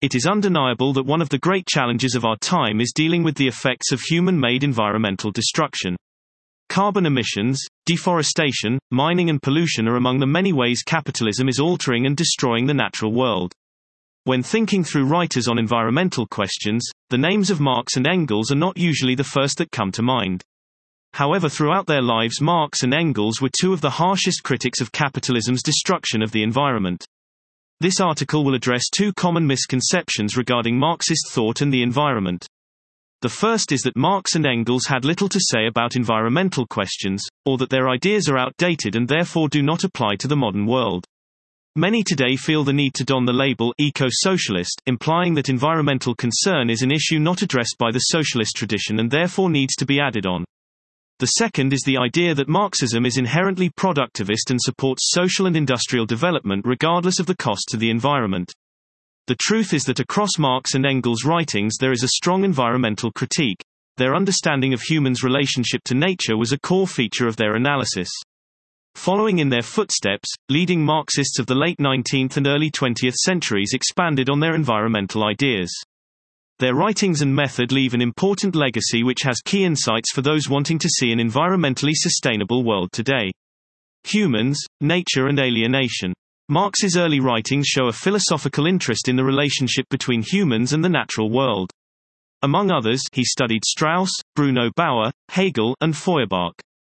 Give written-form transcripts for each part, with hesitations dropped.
it is undeniable that one of the great challenges of our time is dealing with the effects of human-made environmental destruction. Carbon emissions, deforestation, mining and pollution are among the many ways capitalism is altering and destroying the natural world. When thinking through writers on environmental questions, the names of Marx and Engels are not usually the first that come to mind. However, throughout their lives, Marx and Engels were two of the harshest critics of capitalism's destruction of the environment. This article will address two common misconceptions regarding Marxist thought and the environment. The first is that Marx and Engels had little to say about environmental questions, or that their ideas are outdated and therefore do not apply to the modern world. Many today feel the need to don the label eco-socialist, implying that environmental concern is an issue not addressed by the socialist tradition and therefore needs to be added on. The second is the idea that Marxism is inherently productivist and supports social and industrial development regardless of the cost to the environment. The truth is that across Marx and Engels' writings there is a strong environmental critique. Their understanding of humans' relationship to nature was a core feature of their analysis. Following in their footsteps, leading Marxists of the late 19th and early 20th centuries expanded on their environmental ideas. Their writings and method leave an important legacy which has key insights for those wanting to see an environmentally sustainable world today. Humans, nature and alienation. Marx's early writings show a philosophical interest in the relationship between humans and the natural world. Among others, he studied Strauss, Bruno Bauer, Hegel, and Feuerbach.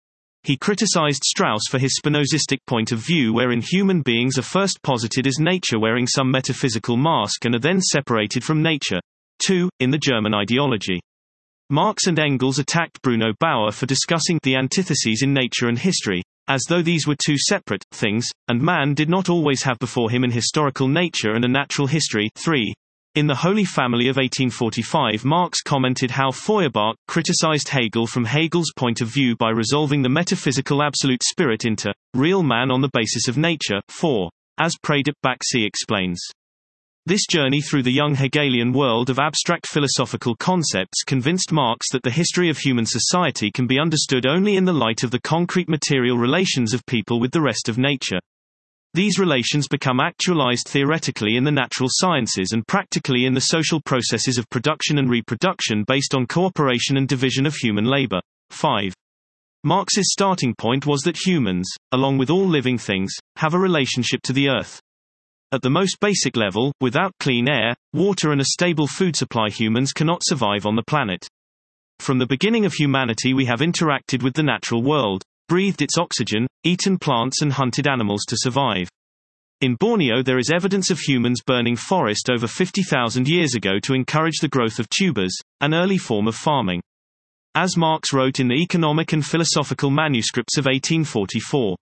He criticized Strauss for his Spinozistic point of view wherein human beings are first posited as nature wearing some metaphysical mask and are then separated from nature. 2. In the German ideology. Marx and Engels attacked Bruno Bauer for discussing the antitheses in nature and history, as though these were two separate things, and man did not always have before him an historical nature and a natural history. 3. In The Holy Family of 1845, Marx commented how Feuerbach criticized Hegel from Hegel's point of view by resolving the metaphysical absolute spirit into real man on the basis of nature. 4. As Pradip Bakshi explains. This journey through the young Hegelian world of abstract philosophical concepts convinced Marx that the history of human society can be understood only in the light of the concrete material relations of people with the rest of nature. These relations become actualized theoretically in the natural sciences and practically in the social processes of production and reproduction based on cooperation and division of human labor. 5. Marx's starting point was that humans, along with all living things, have a relationship to the earth. At the most basic level, without clean air, water and a stable food supply, humans cannot survive on the planet. From the beginning of humanity we have interacted with the natural world, breathed its oxygen, eaten plants and hunted animals to survive. In Borneo there is evidence of humans burning forest over 50,000 years ago to encourage the growth of tubers, an early form of farming. As Marx wrote in the Economic and Philosophical Manuscripts of 1844.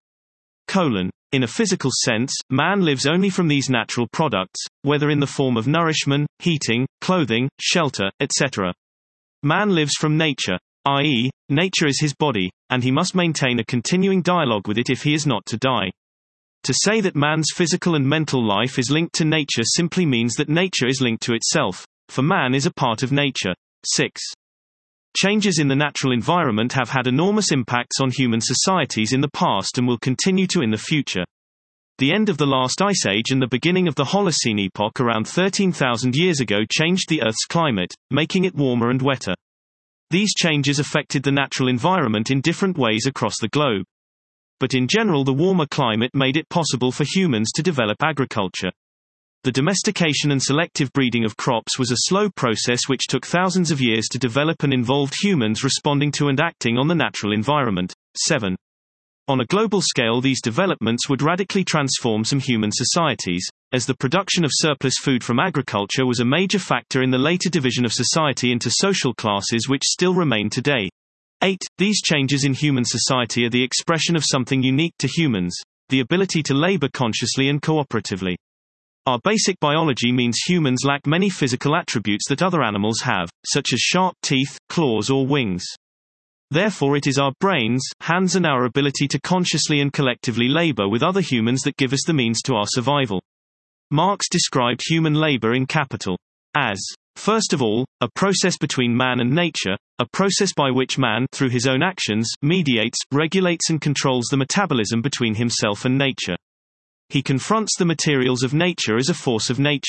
In a physical sense, man lives only from these natural products, whether in the form of nourishment, heating, clothing, shelter, etc. Man lives from nature, i.e., nature is his body, and he must maintain a continuing dialogue with it if he is not to die. To say that man's physical and mental life is linked to nature simply means that nature is linked to itself, for man is a part of nature. 6. Changes in the natural environment have had enormous impacts on human societies in the past and will continue to in the future. The end of the last ice age and the beginning of the Holocene epoch around 13,000 years ago changed the Earth's climate, making it warmer and wetter. These changes affected the natural environment in different ways across the globe. But in general, the warmer climate made it possible for humans to develop agriculture. The domestication and selective breeding of crops was a slow process which took thousands of years to develop and involved humans responding to and acting on the natural environment. 7. On a global scale, these developments would radically transform some human societies, as the production of surplus food from agriculture was a major factor in the later division of society into social classes which still remain today. 8. These changes in human society are the expression of something unique to humans, the ability to labor consciously and cooperatively. Our basic biology means humans lack many physical attributes that other animals have, such as sharp teeth, claws or wings. Therefore it is our brains, hands and our ability to consciously and collectively labor with other humans that give us the means to our survival. Marx described human labor in Capital as, first of all, a process between man and nature, a process by which man, through his own actions, mediates, regulates and controls the metabolism between himself and nature. He confronts the materials of nature as a force of nature.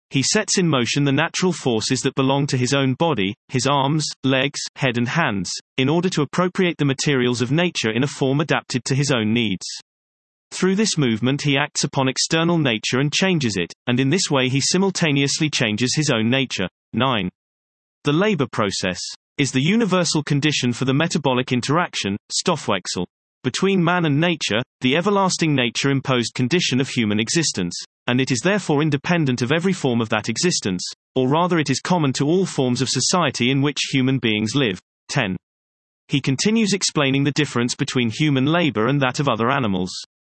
He sets in motion the natural forces that belong to his own body, his arms, legs, head and hands, in order to appropriate the materials of nature in a form adapted to his own needs. Through this movement he acts upon external nature and changes it, and in this way he simultaneously changes his own nature. 9. The labor process is the universal condition for the metabolic interaction, Stoffwechsel, between man and nature, the everlasting nature-imposed condition of human existence, and it is therefore independent of every form of that existence, or rather it is common to all forms of society in which human beings live. 10. He continues explaining the difference between human labor and that of other animals.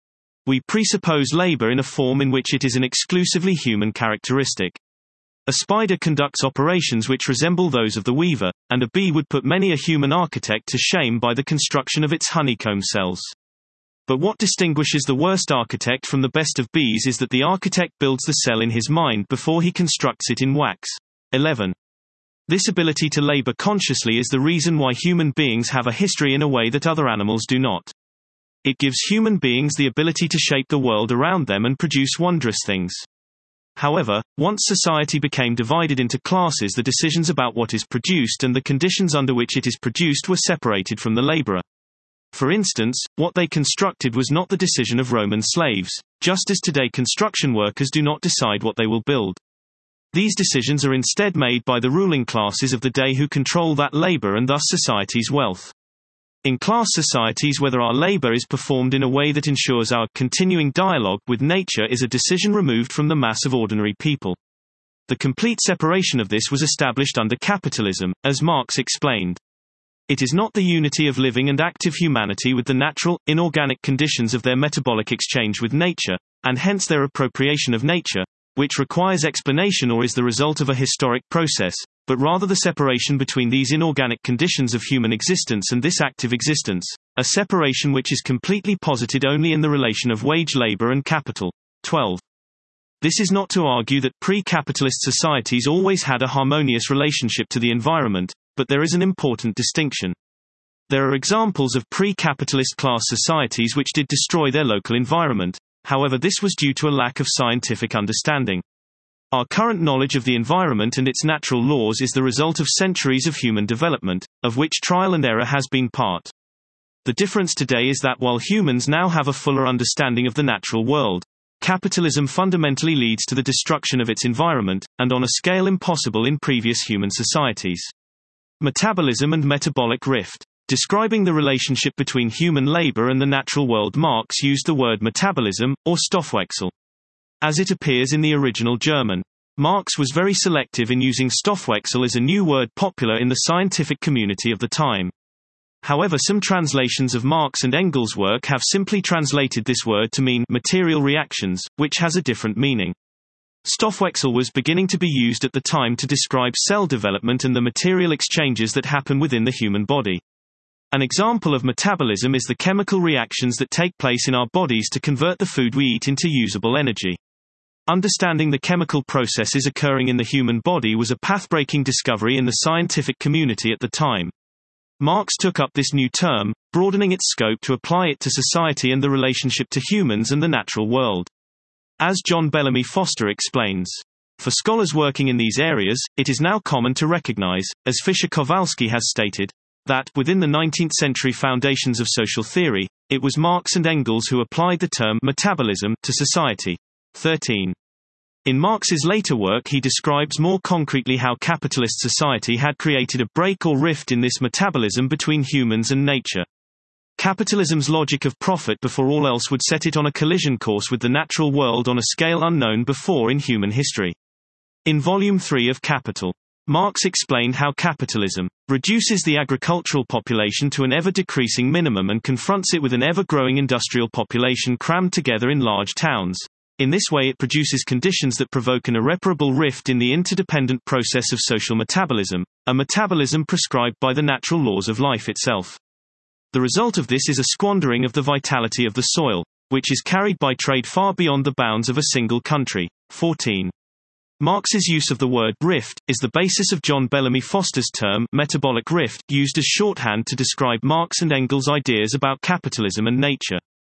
We presuppose labor in a form in which it is an exclusively human characteristic. A spider conducts operations which resemble those of the weaver, and a bee would put many a human architect to shame by the construction of its honeycomb cells. But what distinguishes the worst architect from the best of bees is that the architect builds the cell in his mind before he constructs it in wax. 11. This ability to labor consciously is the reason why human beings have a history in a way that other animals do not. It gives human beings the ability to shape the world around them and produce wondrous things. However, once society became divided into classes, the decisions about what is produced and the conditions under which it is produced were separated from the laborer. For instance, what they constructed was not the decision of Roman slaves, just as today construction workers do not decide what they will build. These decisions are instead made by the ruling classes of the day who control that labor and thus society's wealth. In class societies, whether our labor is performed in a way that ensures our continuing dialogue with nature is a decision removed from the mass of ordinary people. The complete separation of this was established under capitalism, as Marx explained. It is not the unity of living and active humanity with the natural, inorganic conditions of their metabolic exchange with nature, and hence their appropriation of nature, which requires explanation or is the result of a historic process, but rather the separation between these inorganic conditions of human existence and this active existence, a separation which is completely posited only in the relation of wage labor and capital. 12. This is not to argue that pre-capitalist societies always had a harmonious relationship to the environment, but there is an important distinction. There are examples of pre-capitalist class societies which did destroy their local environment, however this was due to a lack of scientific understanding. Our current knowledge of the environment and its natural laws is the result of centuries of human development, of which trial and error has been part. The difference today is that while humans now have a fuller understanding of the natural world, capitalism fundamentally leads to the destruction of its environment, and on a scale impossible in previous human societies. Metabolism and metabolic rift. Describing the relationship between human labor and the natural world, Marx used the word metabolism, or Stoffwechsel. As it appears in the original German, Marx was very selective in using Stoffwechsel as a new word popular in the scientific community of the time. However, some translations of Marx and Engels' work have simply translated this word to mean material reactions, which has a different meaning. Stoffwechsel was beginning to be used at the time to describe cell development and the material exchanges that happen within the human body. An example of metabolism is the chemical reactions that take place in our bodies to convert the food we eat into usable energy. Understanding the chemical processes occurring in the human body was a path-breaking discovery in the scientific community at the time. Marx took up this new term, broadening its scope to apply it to society and the relationship to humans and the natural world. As John Bellamy Foster explains, for scholars working in these areas, it is now common to recognize, as Fischer-Kowalski has stated, that, within the 19th century foundations of social theory, it was Marx and Engels who applied the term metabolism to society. 13. In Marx's later work he describes more concretely how capitalist society had created a break or rift in this metabolism between humans and nature. Capitalism's logic of profit before all else would set it on a collision course with the natural world on a scale unknown before in human history. In Volume 3 of Capital, Marx explained how capitalism reduces the agricultural population to an ever-decreasing minimum and confronts it with an ever-growing industrial population crammed together in large towns. In this way it produces conditions that provoke an irreparable rift in the interdependent process of social metabolism, a metabolism prescribed by the natural laws of life itself. The result of this is a squandering of the vitality of the soil, which is carried by trade far beyond the bounds of a single country. 14. Marx's use of the word rift is the basis of John Bellamy Foster's term metabolic rift, used as shorthand to describe Marx and Engels' ideas about capitalism and nature.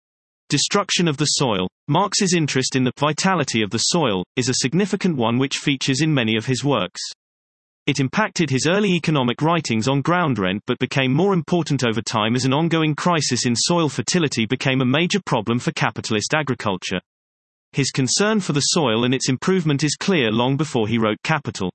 Destruction of the soil. Marx's interest in the vitality of the soil is a significant one which features in many of his works. It impacted his early economic writings on ground rent but became more important over time as an ongoing crisis in soil fertility became a major problem for capitalist agriculture. His concern for the soil and its improvement is clear long before he wrote Capital.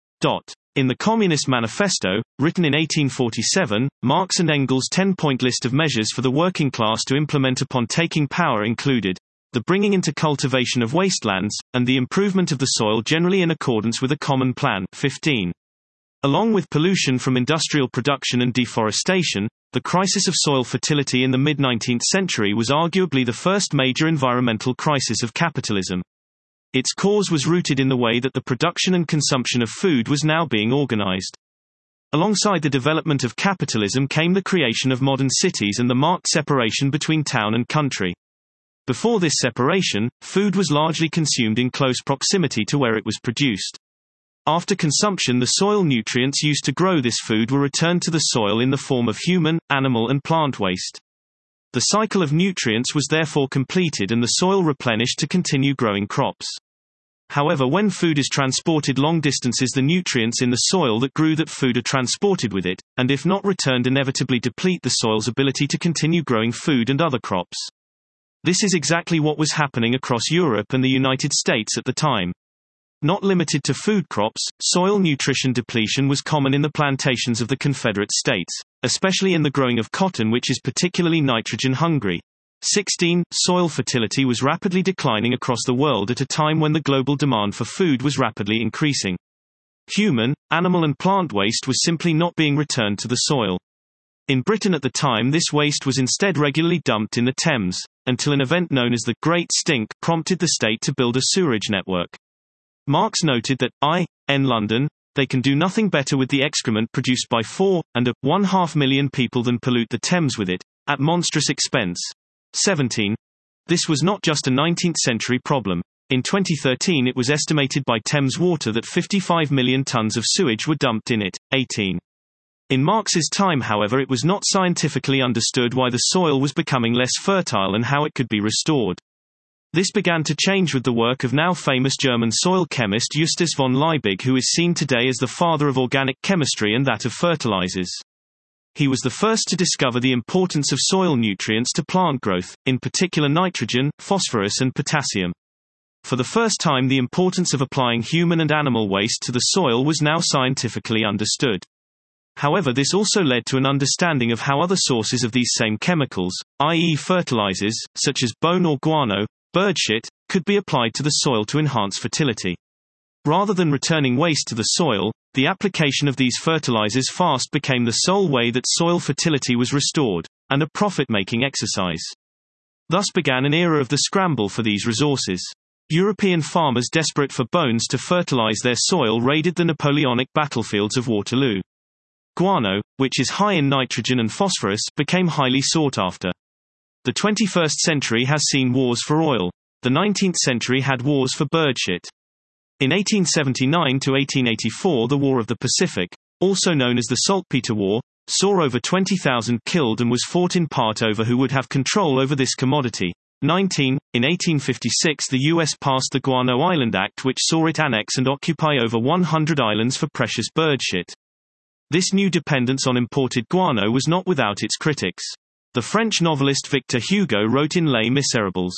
In the Communist Manifesto, written in 1847, Marx and Engels' 10-point list of measures for the working class to implement upon taking power included the bringing into cultivation of wastelands, and the improvement of the soil generally in accordance with a common plan. 15. Along with pollution from industrial production and deforestation, the crisis of soil fertility in the mid-19th century was arguably the first major environmental crisis of capitalism. Its cause was rooted in the way that the production and consumption of food was now being organized. Alongside the development of capitalism came the creation of modern cities and the marked separation between town and country. Before this separation, food was largely consumed in close proximity to where it was produced. After consumption, the soil nutrients used to grow this food were returned to the soil in the form of human, animal and plant waste. The cycle of nutrients was therefore completed and the soil replenished to continue growing crops. However, when food is transported long distances, the nutrients in the soil that grew that food are transported with it, and if not returned inevitably deplete the soil's ability to continue growing food and other crops. This is exactly what was happening across Europe and the United States at the time. Not limited to food crops, soil nutrition depletion was common in the plantations of the Confederate States, especially in the growing of cotton, which is particularly nitrogen-hungry. 16. Soil fertility was rapidly declining across the world at a time when the global demand for food was rapidly increasing. Human, animal and plant waste was simply not being returned to the soil. In Britain at the time, this waste was instead regularly dumped in the Thames, until an event known as the Great Stink prompted the state to build a sewerage network. Marx noted that, in London, they can do nothing better with the excrement produced by 4.5 million people than pollute the Thames with it, at monstrous expense. 17. This was not just a 19th-century problem. In 2013 it was estimated by Thames Water that 55 million tons of sewage were dumped in it. 18. In Marx's time, however, it was not scientifically understood why the soil was becoming less fertile and how it could be restored. This began to change with the work of now famous German soil chemist Justus von Liebig, who is seen today as the father of organic chemistry and that of fertilizers. He was the first to discover the importance of soil nutrients to plant growth, in particular nitrogen, phosphorus and potassium. For the first time, the importance of applying human and animal waste to the soil was now scientifically understood. However, this also led to an understanding of how other sources of these same chemicals, i.e. fertilizers, such as bone or guano, birdshit, could be applied to the soil to enhance fertility. Rather than returning waste to the soil, the application of these fertilizers fast became the sole way that soil fertility was restored, and a profit-making exercise. Thus began an era of the scramble for these resources. European farmers desperate for bones to fertilize their soil raided the Napoleonic battlefields of Waterloo. Guano, which is high in nitrogen and phosphorus, became highly sought after. The 21st century has seen wars for oil. The 19th century had wars for birdshit. In 1879 to 1884, the War of the Pacific, also known as the Saltpeter War, saw over 20,000 killed and was fought in part over who would have control over this commodity. 19. In 1856, the U.S. passed the Guano Island Act, which saw it annex and occupy over 100 islands for precious birdshit. This new dependence on imported guano was not without its critics. The French novelist Victor Hugo wrote in Les Miserables,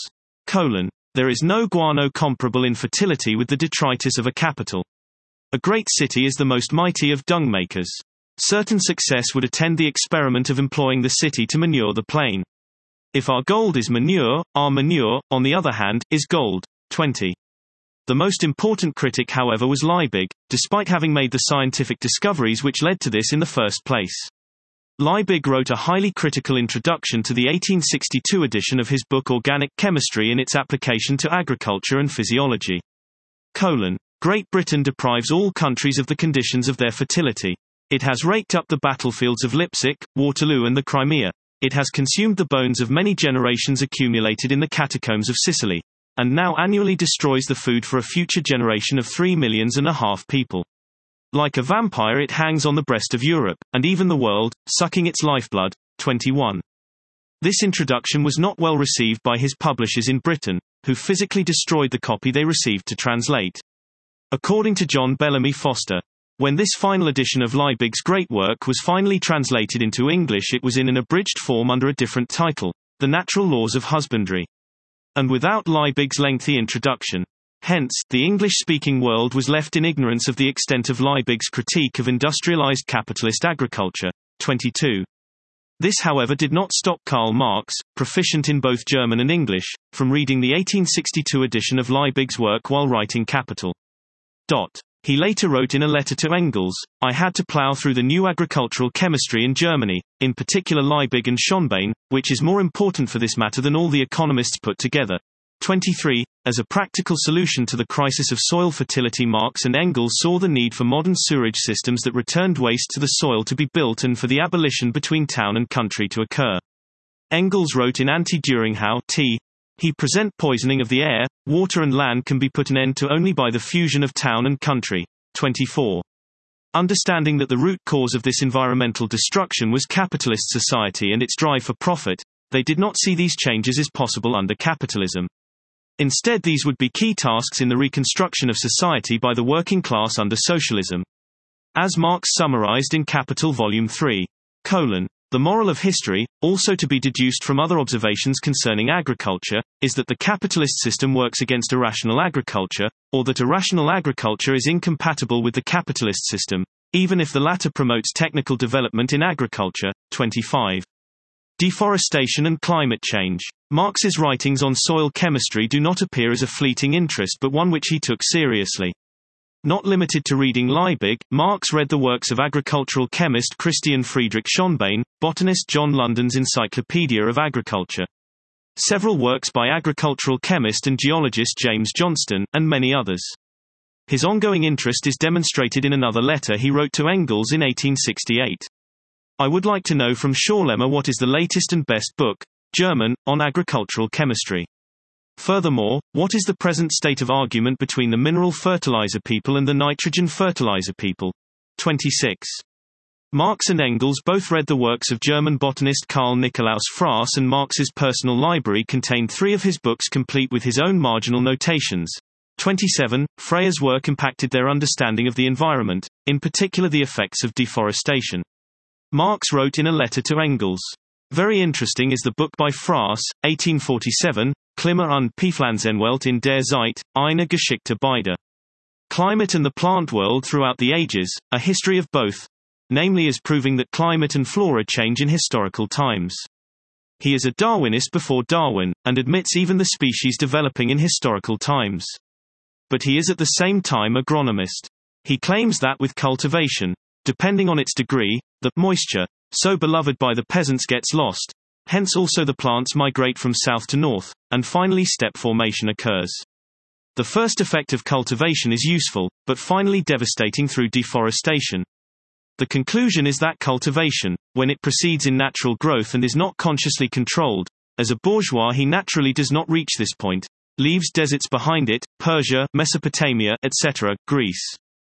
"There is no guano comparable in fertility with the detritus of a capital. A great city is the most mighty of dung makers. Certain success would attend the experiment of employing the city to manure the plain. If our gold is manure, our manure, on the other hand, is gold." 20. The most important critic, however, was Liebig, despite having made the scientific discoveries which led to this in the first place. Liebig wrote a highly critical introduction to the 1862 edition of his book Organic Chemistry in its application to agriculture and physiology. Great Britain deprives all countries of the conditions of their fertility. It has raked up the battlefields of Leipzig, Waterloo and the Crimea. It has consumed the bones of many generations accumulated in the catacombs of Sicily, and now annually destroys the food for a future generation of 3.5 million people. Like a vampire, it hangs on the breast of Europe, and even the world, sucking its lifeblood. 21. This introduction was not well received by his publishers in Britain, who physically destroyed the copy they received to translate. According to John Bellamy Foster, when this final edition of Liebig's great work was finally translated into English, it was in an abridged form under a different title, The Natural Laws of Husbandry, and without Liebig's lengthy introduction. Hence, the English-speaking world was left in ignorance of the extent of Liebig's critique of industrialized capitalist agriculture. 22. This, however, did not stop Karl Marx, proficient in both German and English, from reading the 1862 edition of Liebig's work while writing Capital. He later wrote in a letter to Engels, "I had to plough through the new agricultural chemistry in Germany, in particular Liebig and Schonbein, which is more important for this matter than all the economists put together." 23. As a practical solution to the crisis of soil fertility, Marx and Engels saw the need for modern sewerage systems that returned waste to the soil to be built and for the abolition between town and country to occur. Engels wrote in Anti-Düring T. He present poisoning of the air, water and land can be put an end to only by the fusion of town and country. 24. Understanding that the root cause of this environmental destruction was capitalist society and its drive for profit, they did not see these changes as possible under capitalism. Instead, these would be key tasks in the reconstruction of society by the working class under socialism. As Marx summarized in Capital Volume 3, the moral of history, also to be deduced from other observations concerning agriculture, is that the capitalist system works against irrational agriculture, or that irrational agriculture is incompatible with the capitalist system, even if the latter promotes technical development in agriculture. 25. Deforestation and climate change. Marx's writings on soil chemistry do not appear as a fleeting interest but one which he took seriously. Not limited to reading Liebig, Marx read the works of agricultural chemist Christian Friedrich Schonbein, botanist John London's Encyclopedia of Agriculture, several works by agricultural chemist and geologist James Johnston, and many others. His ongoing interest is demonstrated in another letter he wrote to Engels in 1868. I would like to know from Schorlemmer what is the latest and best book, German, on agricultural chemistry. Furthermore, what is the present state of argument between the mineral fertilizer people and the nitrogen fertilizer people? 26. Marx and Engels both read the works of German botanist Carl Nikolaus Fraß, and Marx's personal library contained 3 of his books complete with his own marginal notations. 27. Freyr's work impacted their understanding of the environment, in particular the effects of deforestation. Marx wrote in a letter to Engels, "Very interesting is the book by Fraß, 1847, Klima und Pflanzenwelt in der Zeit, eine Geschichte beider. Climate and the Plant World Throughout the Ages, a history of both, namely as proving that climate and flora change in historical times. He is a Darwinist before Darwin, and admits even the species developing in historical times. But he is at the same time agronomist. He claims that with cultivation, depending on its degree, the moisture, so beloved by the peasants gets lost, hence also the plants migrate from south to north, and finally steppe formation occurs. The first effect of cultivation is useful, but finally devastating through deforestation. The conclusion is that cultivation, when it proceeds in natural growth and is not consciously controlled, as a bourgeois he naturally does not reach this point, leaves deserts behind it, Persia, Mesopotamia, etc., Greece.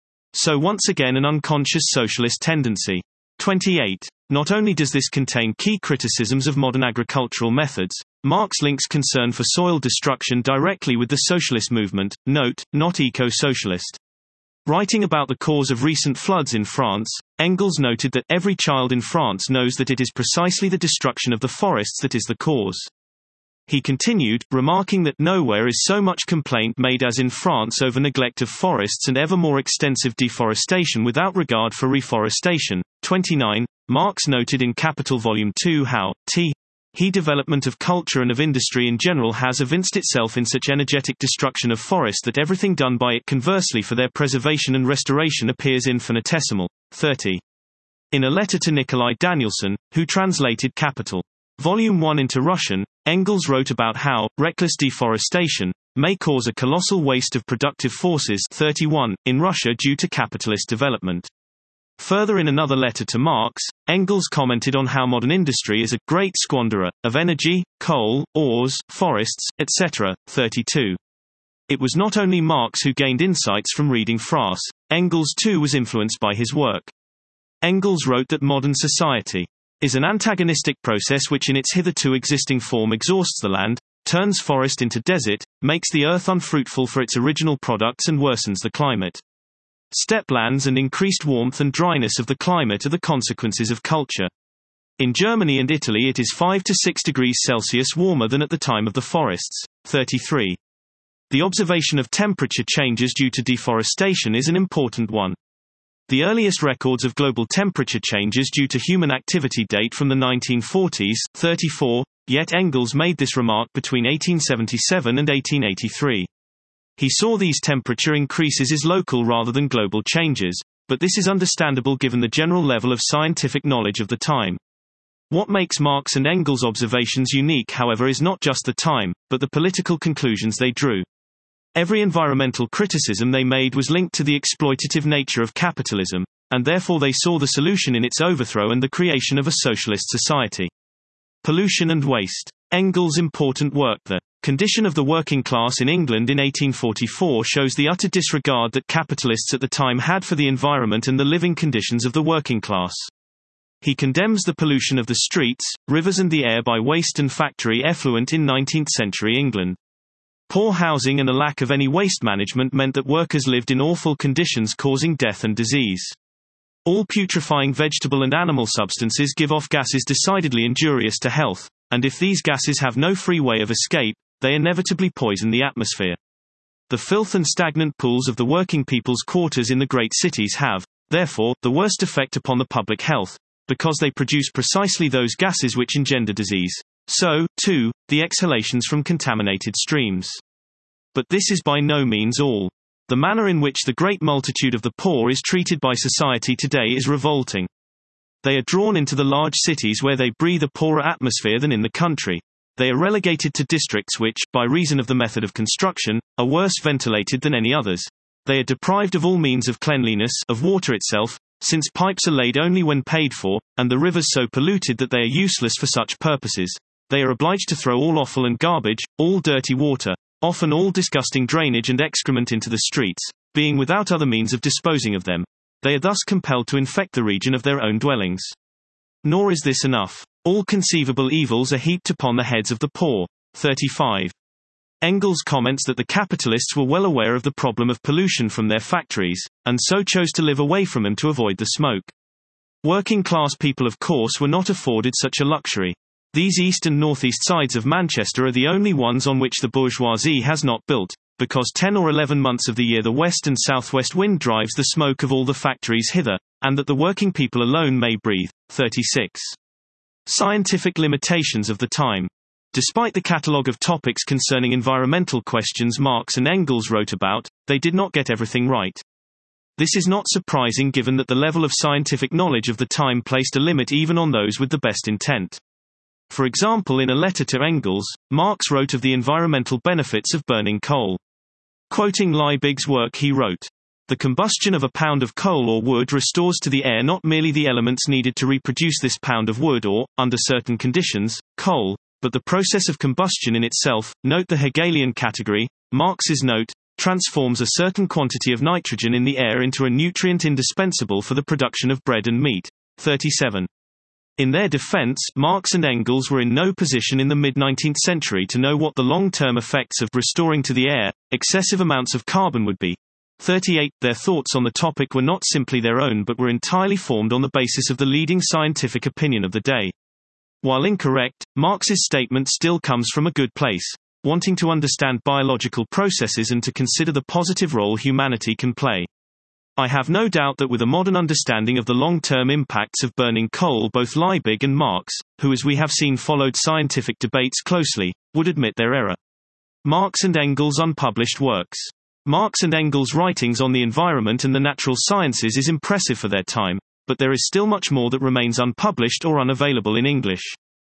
So once again an unconscious socialist tendency. 28. Not only does this contain key criticisms of modern agricultural methods, Marx links concern for soil destruction directly with the socialist movement, note, not eco-socialist. Writing about the cause of recent floods in France, Engels noted that every child in France knows that it is precisely the destruction of the forests that is the cause. He continued, remarking that nowhere is so much complaint made as in France over neglect of forests and ever more extensive deforestation without regard for reforestation. 29. Marx noted in Capital Volume 2 how, he development of culture and of industry in general has evinced itself in such energetic destruction of forest that everything done by it conversely for their preservation and restoration appears infinitesimal. 30. In a letter to Nikolai Danielson, who translated Capital Volume 1 into Russian, Engels wrote about how reckless deforestation may cause a colossal waste of productive forces 31 in Russia due to capitalist development. Further, in another letter to Marx, Engels commented on how modern industry is a great squanderer of energy, coal, ores, forests, etc. 32. It was not only Marx who gained insights from reading Fraß, Engels too was influenced by his work. Engels wrote that modern society is an antagonistic process which in its hitherto existing form exhausts the land, turns forest into desert, makes the earth unfruitful for its original products and worsens the climate. Steppelands and increased warmth and dryness of the climate are the consequences of culture. In Germany and Italy it is 5 to 6 degrees Celsius warmer than at the time of the forests. 33. The observation of temperature changes due to deforestation is an important one. The earliest records of global temperature changes due to human activity date from the 1940s. 34. Yet Engels made this remark between 1877 and 1883. He saw these temperature increases as local rather than global changes, but this is understandable given the general level of scientific knowledge of the time. What makes Marx and Engels' observations unique, however, is not just the time, but the political conclusions they drew. Every environmental criticism they made was linked to the exploitative nature of capitalism, and therefore they saw the solution in its overthrow and the creation of a socialist society. Pollution and waste. Engels' important work, The Condition of the Working Class in England in 1844, shows the utter disregard that capitalists at the time had for the environment and the living conditions of the working class. He condemns the pollution of the streets, rivers and the air by waste and factory effluent in 19th-century England. Poor housing and a lack of any waste management meant that workers lived in awful conditions, causing death and disease. All putrefying vegetable and animal substances give off gases decidedly injurious to health, and if these gases have no free way of escape, they inevitably poison the atmosphere. The filth and stagnant pools of the working people's quarters in the great cities have, therefore, the worst effect upon the public health, because they produce precisely those gases which engender disease. So, too, the exhalations from contaminated streams. But this is by no means all. The manner in which the great multitude of the poor is treated by society today is revolting. They are drawn into the large cities where they breathe a poorer atmosphere than in the country. They are relegated to districts which, by reason of the method of construction, are worse ventilated than any others. They are deprived of all means of cleanliness, of water itself, since pipes are laid only when paid for, and the rivers so polluted that they are useless for such purposes. They are obliged to throw all offal and garbage, all dirty water, often all disgusting drainage and excrement into the streets, being without other means of disposing of them. They are thus compelled to infect the region of their own dwellings. Nor is this enough. All conceivable evils are heaped upon the heads of the poor. 35. Engels comments that the capitalists were well aware of the problem of pollution from their factories, and so chose to live away from them to avoid the smoke. Working-class people of course were not afforded such a luxury. These east and northeast sides of Manchester are the only ones on which the bourgeoisie has not built, because 10 or 11 months of the year the west and southwest wind drives the smoke of all the factories hither, and that the working people alone may breathe. 36. Scientific limitations of the time. Despite the catalogue of topics concerning environmental questions Marx and Engels wrote about, they did not get everything right. This is not surprising given that the level of scientific knowledge of the time placed a limit even on those with the best intent. For example, in a letter to Engels, Marx wrote of the environmental benefits of burning coal. Quoting Liebig's work he wrote, "The combustion of a pound of coal or wood restores to the air not merely the elements needed to reproduce this pound of wood or, under certain conditions, coal, but the process of combustion in itself." Note the Hegelian category. Marx's note transforms a certain quantity of nitrogen in the air into a nutrient indispensable for the production of bread and meat. 37. In their defense, Marx and Engels were in no position in the mid-19th century to know what the long-term effects of restoring to the air excessive amounts of carbon would be. 38. Their thoughts on the topic were not simply their own but were entirely formed on the basis of the leading scientific opinion of the day. While incorrect, Marx's statement still comes from a good place, wanting to understand biological processes and to consider the positive role humanity can play. I have no doubt that with a modern understanding of the long-term impacts of burning coal both Liebig and Marx, who as we have seen followed scientific debates closely, would admit their error. Marx and Engels' unpublished works. Marx and Engels' writings on the environment and the natural sciences is impressive for their time, but there is still much more that remains unpublished or unavailable in English.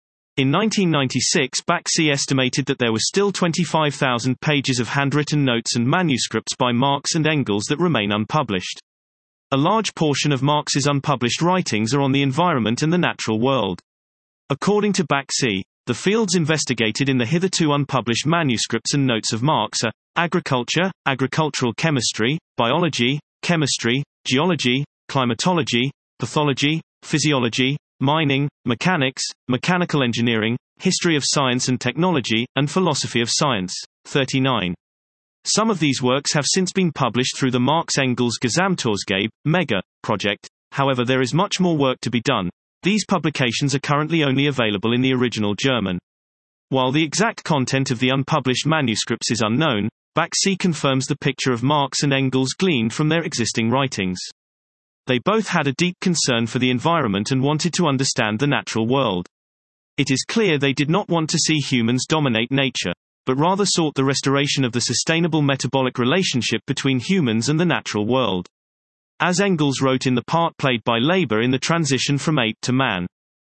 In 1996 Baxi estimated that there were still 25,000 pages of handwritten notes and manuscripts by Marx and Engels that remain unpublished. A large portion of Marx's unpublished writings are on the environment and the natural world. According to Baxi, the fields investigated in the hitherto unpublished manuscripts and notes of Marx are agriculture, agricultural chemistry, biology, chemistry, geology, climatology, pathology, physiology, mining, mechanics, mechanical engineering, history of science and technology, and philosophy of science. 39. Some of these works have since been published through the Marx Engels Gesamtausgabe, MEGA, project. However, there is much more work to be done. These publications are currently only available in the original German. While the exact content of the unpublished manuscripts is unknown, Baxi confirms the picture of Marx and Engels gleaned from their existing writings. They both had a deep concern for the environment and wanted to understand the natural world. It is clear they did not want to see humans dominate nature, but rather sought the restoration of the sustainable metabolic relationship between humans and the natural world. As Engels wrote in the part played by labor in the transition from ape to man.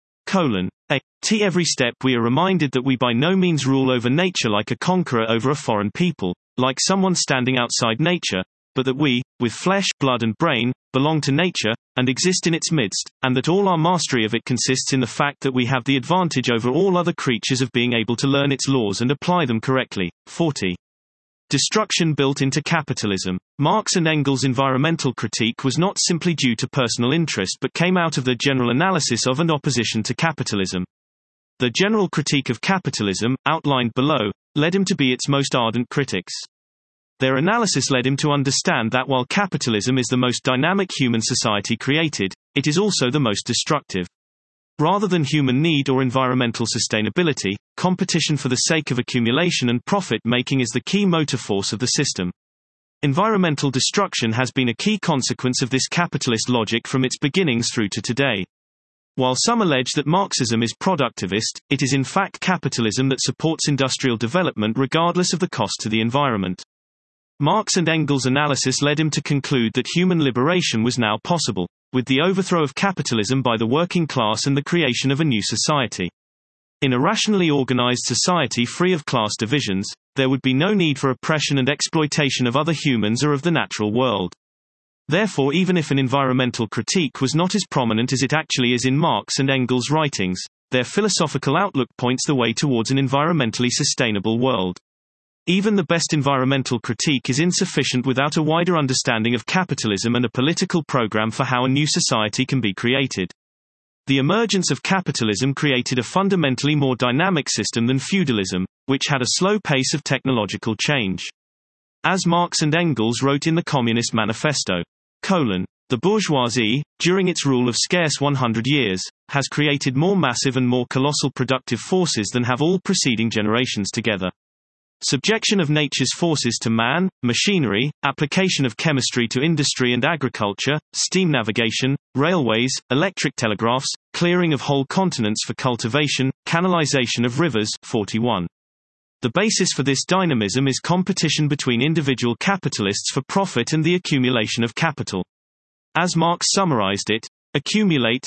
Every step we are reminded that we by no means rule over nature like a conqueror over a foreign people, like someone standing outside nature, but that we, with flesh, blood and brain, belong to nature, and exist in its midst, and that all our mastery of it consists in the fact that we have the advantage over all other creatures of being able to learn its laws and apply them correctly. 40. Destruction built into capitalism. Marx and Engels' environmental critique was not simply due to personal interest but came out of their general analysis of and opposition to capitalism. The general critique of capitalism, outlined below, led him to be its most ardent critics. Their analysis led him to understand that while capitalism is the most dynamic human society created, it is also the most destructive. Rather than human need or environmental sustainability, competition for the sake of accumulation and profit-making is the key motor force of the system. Environmental destruction has been a key consequence of this capitalist logic from its beginnings through to today. While some allege that Marxism is productivist, it is in fact capitalism that supports industrial development regardless of the cost to the environment. Marx and Engels' analysis led him to conclude that human liberation was now possible, with the overthrow of capitalism by the working class and the creation of a new society. In a rationally organized society free of class divisions, there would be no need for oppression and exploitation of other humans or of the natural world. Therefore, even if an environmental critique was not as prominent as it actually is in Marx and Engels' writings, their philosophical outlook points the way towards an environmentally sustainable world. Even the best environmental critique is insufficient without a wider understanding of capitalism and a political program for how a new society can be created. The emergence of capitalism created a fundamentally more dynamic system than feudalism, which had a slow pace of technological change. As Marx and Engels wrote in the Communist Manifesto, the bourgeoisie, during its rule of scarce 100 years, has created more massive and more colossal productive forces than have all preceding generations together. Subjection of nature's forces to man, machinery, application of chemistry to industry and agriculture, steam navigation, railways, electric telegraphs, clearing of whole continents for cultivation, canalization of rivers. 41. The basis for this dynamism is competition between individual capitalists for profit and the accumulation of capital. As Marx summarized it, accumulate.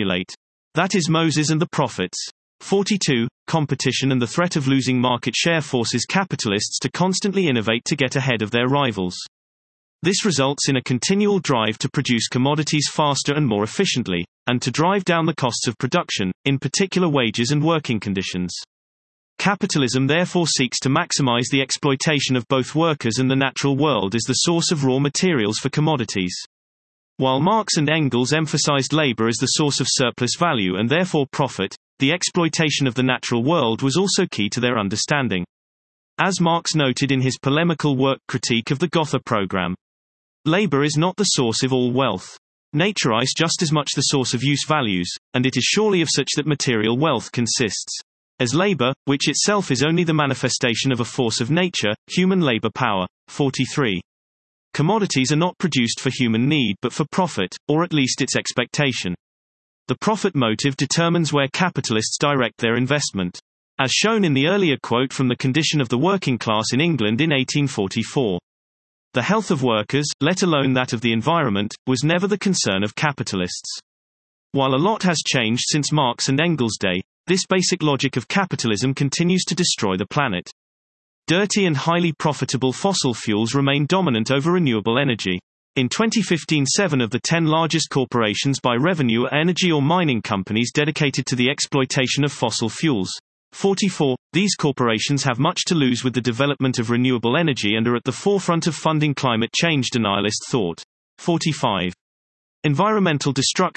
That is Moses and the prophets. 42. Competition and the threat of losing market share forces capitalists to constantly innovate to get ahead of their rivals. This results in a continual drive to produce commodities faster and more efficiently, and to drive down the costs of production, in particular wages and working conditions. Capitalism therefore seeks to maximize the exploitation of both workers and the natural world as the source of raw materials for commodities. While Marx and Engels emphasized labor as the source of surplus value and therefore profit, the exploitation of the natural world was also key to their understanding. As Marx noted in his polemical work Critique of the Gotha Program, labor is not the source of all wealth. Nature is just as much the source of use values, and it is surely of such that material wealth consists. As labor, which itself is only the manifestation of a force of nature, human labor power. 43. Commodities are not produced for human need but for profit, or at least its expectation. The profit motive determines where capitalists direct their investment. As shown in the earlier quote from The Condition of the Working Class in England in 1844. The health of workers, let alone that of the environment, was never the concern of capitalists. While a lot has changed since Marx and Engels' day, this basic logic of capitalism continues to destroy the planet. Dirty and highly profitable fossil fuels remain dominant over renewable energy. In 2015, 7 of the 10 largest corporations by revenue are energy or mining companies dedicated to the exploitation of fossil fuels. 44. These corporations have much to lose with the development of renewable energy and are at the forefront of funding climate change denialist thought. 45. Environmental destruction,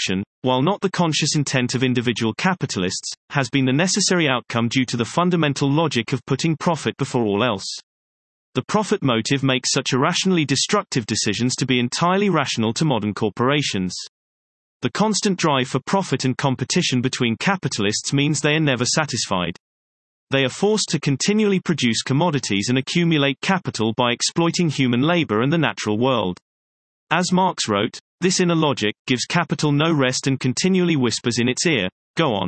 while not the conscious intent of individual capitalists, has been the necessary outcome due to the fundamental logic of putting profit before all else. The profit motive makes such irrationally destructive decisions to be entirely rational to modern corporations. The constant drive for profit and competition between capitalists means they are never satisfied. They are forced to continually produce commodities and accumulate capital by exploiting human labor and the natural world. As Marx wrote, this inner logic gives capital no rest and continually whispers in its ear, "Go on.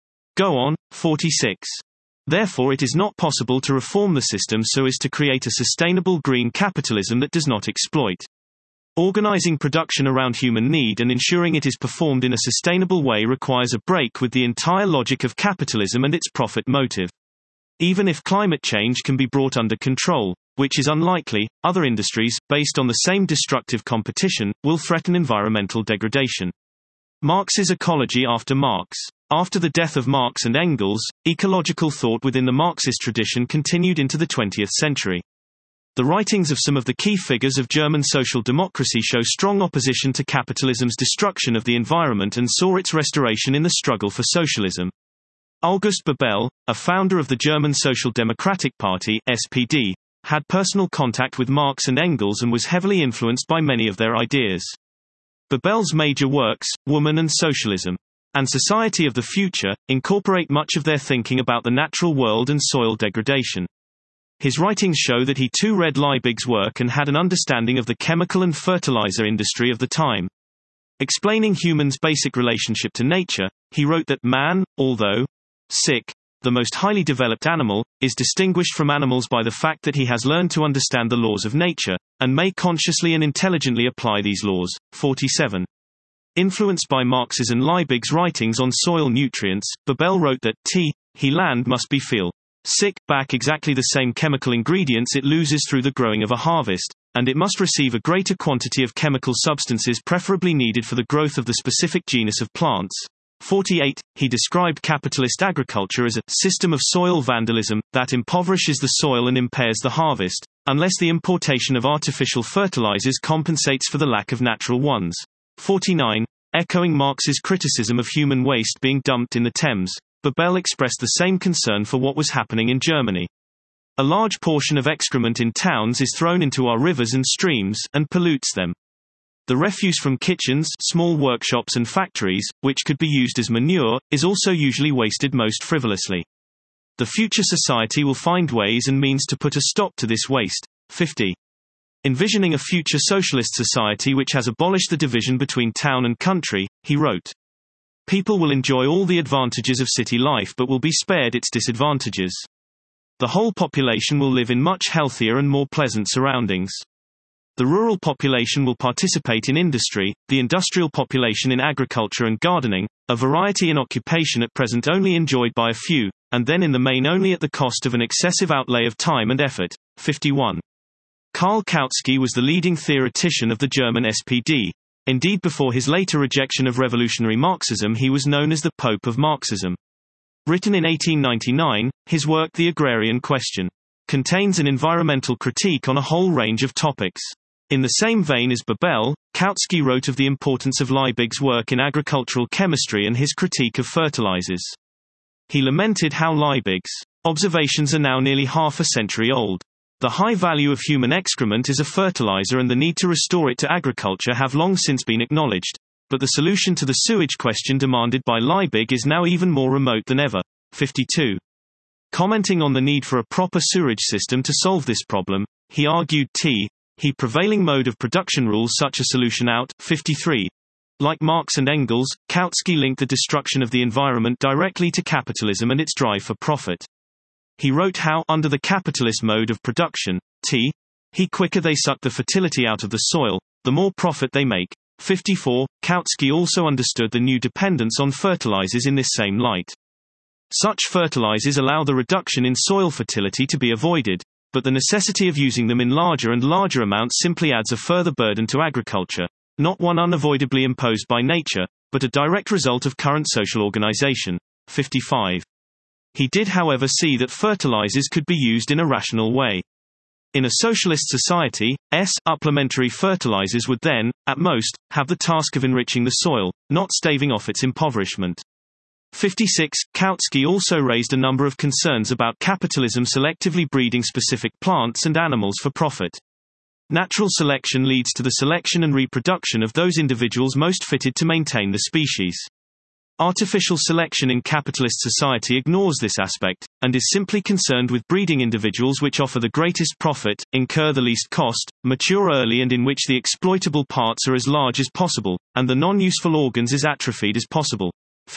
Go on." 46. Therefore it is not possible to reform the system so as to create a sustainable green capitalism that does not exploit. Organizing production around human need and ensuring it is performed in a sustainable way requires a break with the entire logic of capitalism and its profit motive. Even if climate change can be brought under control, which is unlikely, other industries, based on the same destructive competition, will threaten environmental degradation. Marx's ecology after Marx. After the death of Marx and Engels, ecological thought within the Marxist tradition continued into the 20th century. The writings of some of the key figures of German social democracy show strong opposition to capitalism's destruction of the environment and saw its restoration in the struggle for socialism. August Bebel, a founder of the German Social Democratic Party (SPD), had personal contact with Marx and Engels and was heavily influenced by many of their ideas. Bebel's major works, Woman and Socialism, and Society of the Future, incorporate much of their thinking about the natural world and soil degradation. His writings show that he too read Liebig's work and had an understanding of the chemical and fertilizer industry of the time. Explaining humans' basic relationship to nature, he wrote that man, although sick, the most highly developed animal, is distinguished from animals by the fact that he has learned to understand the laws of nature, and may consciously and intelligently apply these laws. 47. Influenced by Marx's and Liebig's writings on soil nutrients, Bebel wrote that he land must be feel sick back exactly the same chemical ingredients it loses through the growing of a harvest, and it must receive a greater quantity of chemical substances preferably needed for the growth of the specific genus of plants. 48. He described capitalist agriculture as a system of soil vandalism that impoverishes the soil and impairs the harvest, unless the importation of artificial fertilizers compensates for the lack of natural ones. 49. Echoing Marx's criticism of human waste being dumped in the Thames, Bebel expressed the same concern for what was happening in Germany. A large portion of excrement in towns is thrown into our rivers and streams, and pollutes them. The refuse from kitchens, small workshops and factories, which could be used as manure, is also usually wasted most frivolously. The future society will find ways and means to put a stop to this waste. 50. Envisioning a future socialist society which has abolished the division between town and country, he wrote, "People will enjoy all the advantages of city life but will be spared its disadvantages. The whole population will live in much healthier and more pleasant surroundings. The rural population will participate in industry, the industrial population in agriculture and gardening, a variety in occupation at present only enjoyed by a few, and then in the main only at the cost of an excessive outlay of time and effort." 51. Karl Kautsky was the leading theoretician of the German SPD. Indeed, before his later rejection of revolutionary Marxism, he was known as the Pope of Marxism. Written in 1899, his work The Agrarian Question contains an environmental critique on a whole range of topics. In the same vein as Bebel, Kautsky wrote of the importance of Liebig's work in agricultural chemistry and his critique of fertilizers. He lamented how Liebig's observations are now nearly half a century old. The high value of human excrement as a fertilizer and the need to restore it to agriculture have long since been acknowledged, but the solution to the sewage question demanded by Liebig is now even more remote than ever. 52. Commenting on the need for a proper sewerage system to solve this problem, he argued he prevailing mode of production rules such a solution out. 53. Like Marx and Engels, Kautsky linked the destruction of the environment directly to capitalism and its drive for profit. He wrote how, under the capitalist mode of production, quicker they suck the fertility out of the soil, the more profit they make. 54. Kautsky also understood the new dependence on fertilizers in this same light. Such fertilizers allow the reduction in soil fertility to be avoided, but the necessity of using them in larger and larger amounts simply adds a further burden to agriculture, not one unavoidably imposed by nature, but a direct result of current social organization. 55. He did however see that fertilizers could be used in a rational way. In a socialist society, supplementary fertilizers would then, at most, have the task of enriching the soil, not staving off its impoverishment. 56. Kautsky also raised a number of concerns about capitalism selectively breeding specific plants and animals for profit. Natural selection leads to the selection and reproduction of those individuals most fitted to maintain the species. Artificial selection in capitalist society ignores this aspect, and is simply concerned with breeding individuals which offer the greatest profit, incur the least cost, mature early and in which the exploitable parts are as large as possible, and the non-useful organs as atrophied as possible.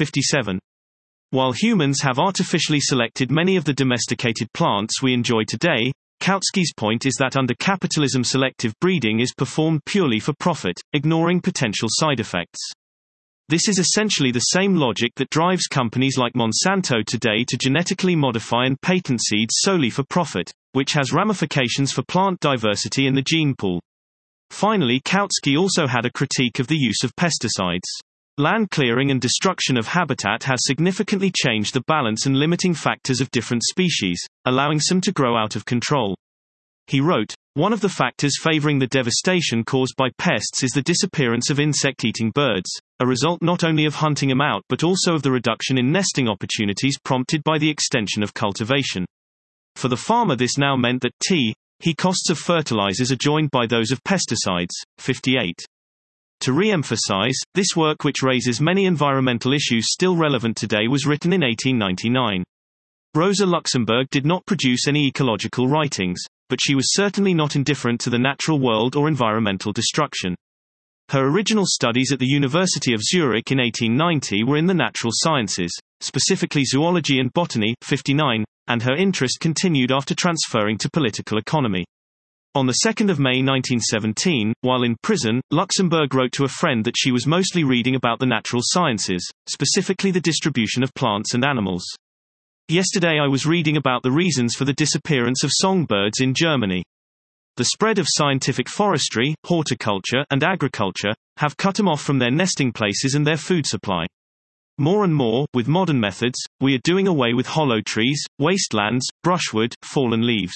57. While humans have artificially selected many of the domesticated plants we enjoy today, Kautsky's point is that under capitalism selective breeding is performed purely for profit, ignoring potential side effects. This is essentially the same logic that drives companies like Monsanto today to genetically modify and patent seeds solely for profit, which has ramifications for plant diversity in the gene pool. Finally, Kautsky also had a critique of the use of pesticides. Land clearing and destruction of habitat has significantly changed the balance and limiting factors of different species, allowing some to grow out of control. He wrote, "One of the factors favoring the devastation caused by pests is the disappearance of insect-eating birds, a result not only of hunting them out but also of the reduction in nesting opportunities prompted by the extension of cultivation. For the farmer this now meant that he costs of fertilizers are joined by those of pesticides." 58. To re-emphasize, this work which raises many environmental issues still relevant today was written in 1899. Rosa Luxemburg did not produce any ecological writings, but she was certainly not indifferent to the natural world or environmental destruction. Her original studies at the University of Zurich in 1890 were in the natural sciences, specifically zoology and botany, 59, and her interest continued after transferring to political economy. On 2 May 1917, while in prison, Luxemburg wrote to a friend that she was mostly reading about the natural sciences, specifically the distribution of plants and animals. "Yesterday I was reading about the reasons for the disappearance of songbirds in Germany. The spread of scientific forestry, horticulture, and agriculture have cut them off from their nesting places and their food supply. More and more, with modern methods, we are doing away with hollow trees, wastelands, brushwood, fallen leaves.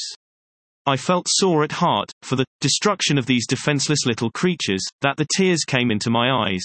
I felt sore at heart, for the destruction of these defenseless little creatures, that the tears came into my eyes.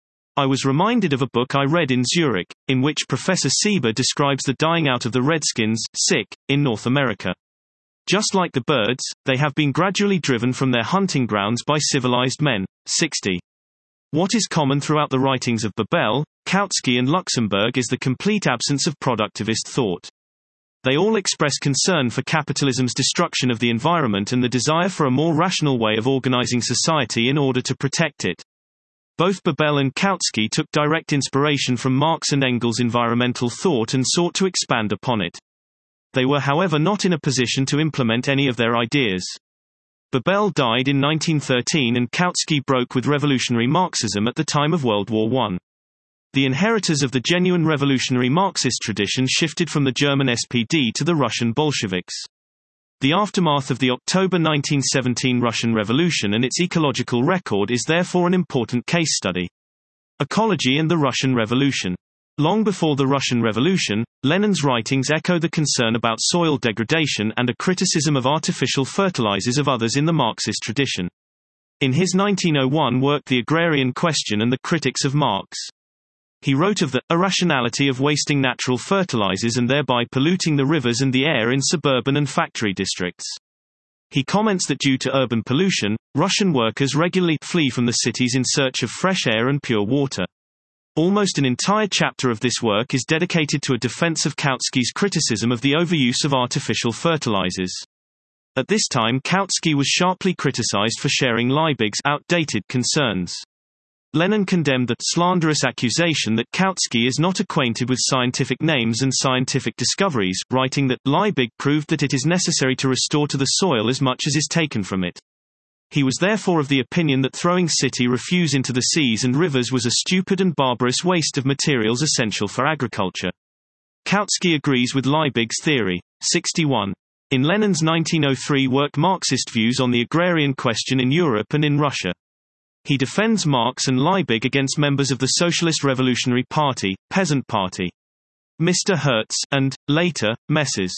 I was reminded of a book I read in Zurich, in which Professor Sieber describes the dying out of the redskins, in North America. Just like the birds, they have been gradually driven from their hunting grounds by civilized men." 60. What is common throughout the writings of Babel, Kautsky and Luxemburg is the complete absence of productivist thought. They all express concern for capitalism's destruction of the environment and the desire for a more rational way of organizing society in order to protect it. Both Babel and Kautsky took direct inspiration from Marx and Engels' environmental thought and sought to expand upon it. They were however not in a position to implement any of their ideas. Babel died in 1913 and Kautsky broke with revolutionary Marxism at the time of World War I. The inheritors of the genuine revolutionary Marxist tradition shifted from the German SPD to the Russian Bolsheviks. The aftermath of the October 1917 Russian Revolution and its ecological record is therefore an important case study. Ecology and the Russian Revolution. Long before the Russian Revolution, Lenin's writings echo the concern about soil degradation and a criticism of artificial fertilizers of others in the Marxist tradition. In his 1901 work The Agrarian Question and the Critics of Marx, he wrote of the irrationality of wasting natural fertilizers and thereby polluting the rivers and the air in suburban and factory districts. He comments that due to urban pollution, Russian workers regularly flee from the cities in search of fresh air and pure water. Almost an entire chapter of this work is dedicated to a defense of Kautsky's criticism of the overuse of artificial fertilizers. At this time Kautsky was sharply criticized for sharing Liebig's outdated concerns. Lenin condemned the slanderous accusation that Kautsky is not acquainted with scientific names and scientific discoveries, writing that Liebig proved that it is necessary to restore to the soil as much as is taken from it. He was therefore of the opinion that throwing city refuse into the seas and rivers was a stupid and barbarous waste of materials essential for agriculture. Kautsky agrees with Liebig's theory. 61. In Lenin's 1903 work Marxist views on the agrarian question in Europe and in Russia. He defends Marx and Liebig against members of the Socialist Revolutionary Party, Peasant Party, Mr. Hertz, and, later, Messrs.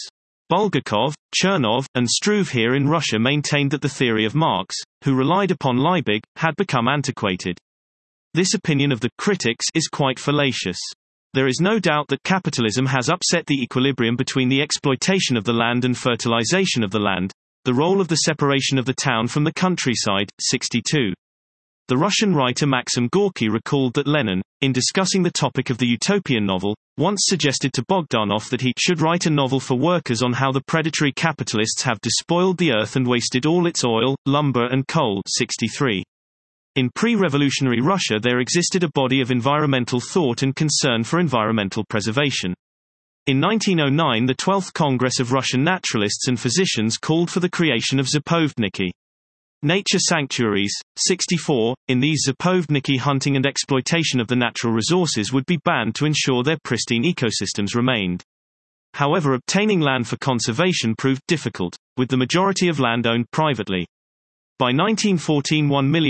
Bulgakov, Chernov, and Struve here in Russia maintained that the theory of Marx, who relied upon Liebig, had become antiquated. This opinion of the critics is quite fallacious. There is no doubt that capitalism has upset the equilibrium between the exploitation of the land and fertilization of the land, the role of the separation of the town from the countryside, 62. The Russian writer Maxim Gorky recalled that Lenin, in discussing the topic of the utopian novel, once suggested to Bogdanov that he should write a novel for workers on how the predatory capitalists have despoiled the earth and wasted all its oil, lumber and coal, 63. In pre-revolutionary Russia there existed a body of environmental thought and concern for environmental preservation. In 1909 the 12th Congress of Russian Naturalists and Physicians called for the creation of zapovedniki, nature sanctuaries, 64. In these zapovedniki hunting and exploitation of the natural resources would be banned to ensure their pristine ecosystems remained. However, obtaining land for conservation proved difficult, with the majority of land owned privately. By 1914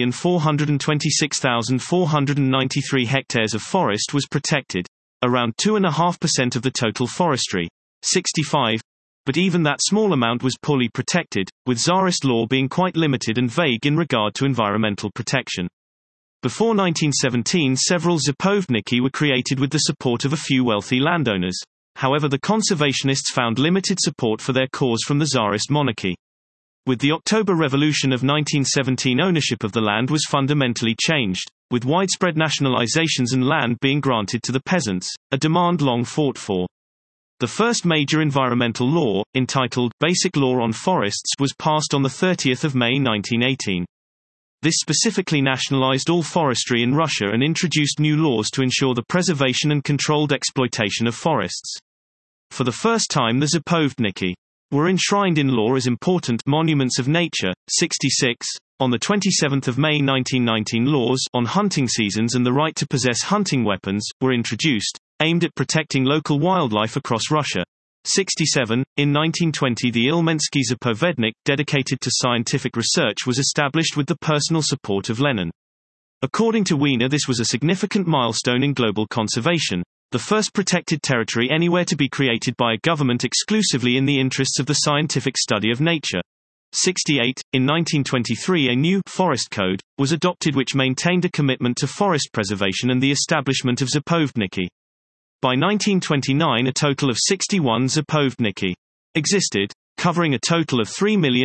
1,426,493 hectares of forest was protected, around 2.5% of the total forestry, 65. But even that small amount was poorly protected, with Tsarist law being quite limited and vague in regard to environmental protection. Before 1917 several zapovedniki were created with the support of a few wealthy landowners. However, the conservationists found limited support for their cause from the Tsarist monarchy. With the October Revolution of 1917 ownership of the land was fundamentally changed, with widespread nationalizations and land being granted to the peasants, a demand long fought for. The first major environmental law, entitled Basic Law on Forests, was passed on 30 May 1918. This specifically nationalized all forestry in Russia and introduced new laws to ensure the preservation and controlled exploitation of forests. For the first time the zapovedniki were enshrined in law as important monuments of nature, 66. On 27 May 1919 laws on hunting seasons and the right to possess hunting weapons were introduced, aimed at protecting local wildlife across Russia. 67. In 1920 the Ilmensky Zapovednik, dedicated to scientific research, was established with the personal support of Lenin. According to Wiener, this was a significant milestone in global conservation, the first protected territory anywhere to be created by a government exclusively in the interests of the scientific study of nature. 68. In 1923 a new forest code was adopted which maintained a commitment to forest preservation and the establishment of zapovedniki. By 1929 a total of 61 zapovedniki existed, covering a total of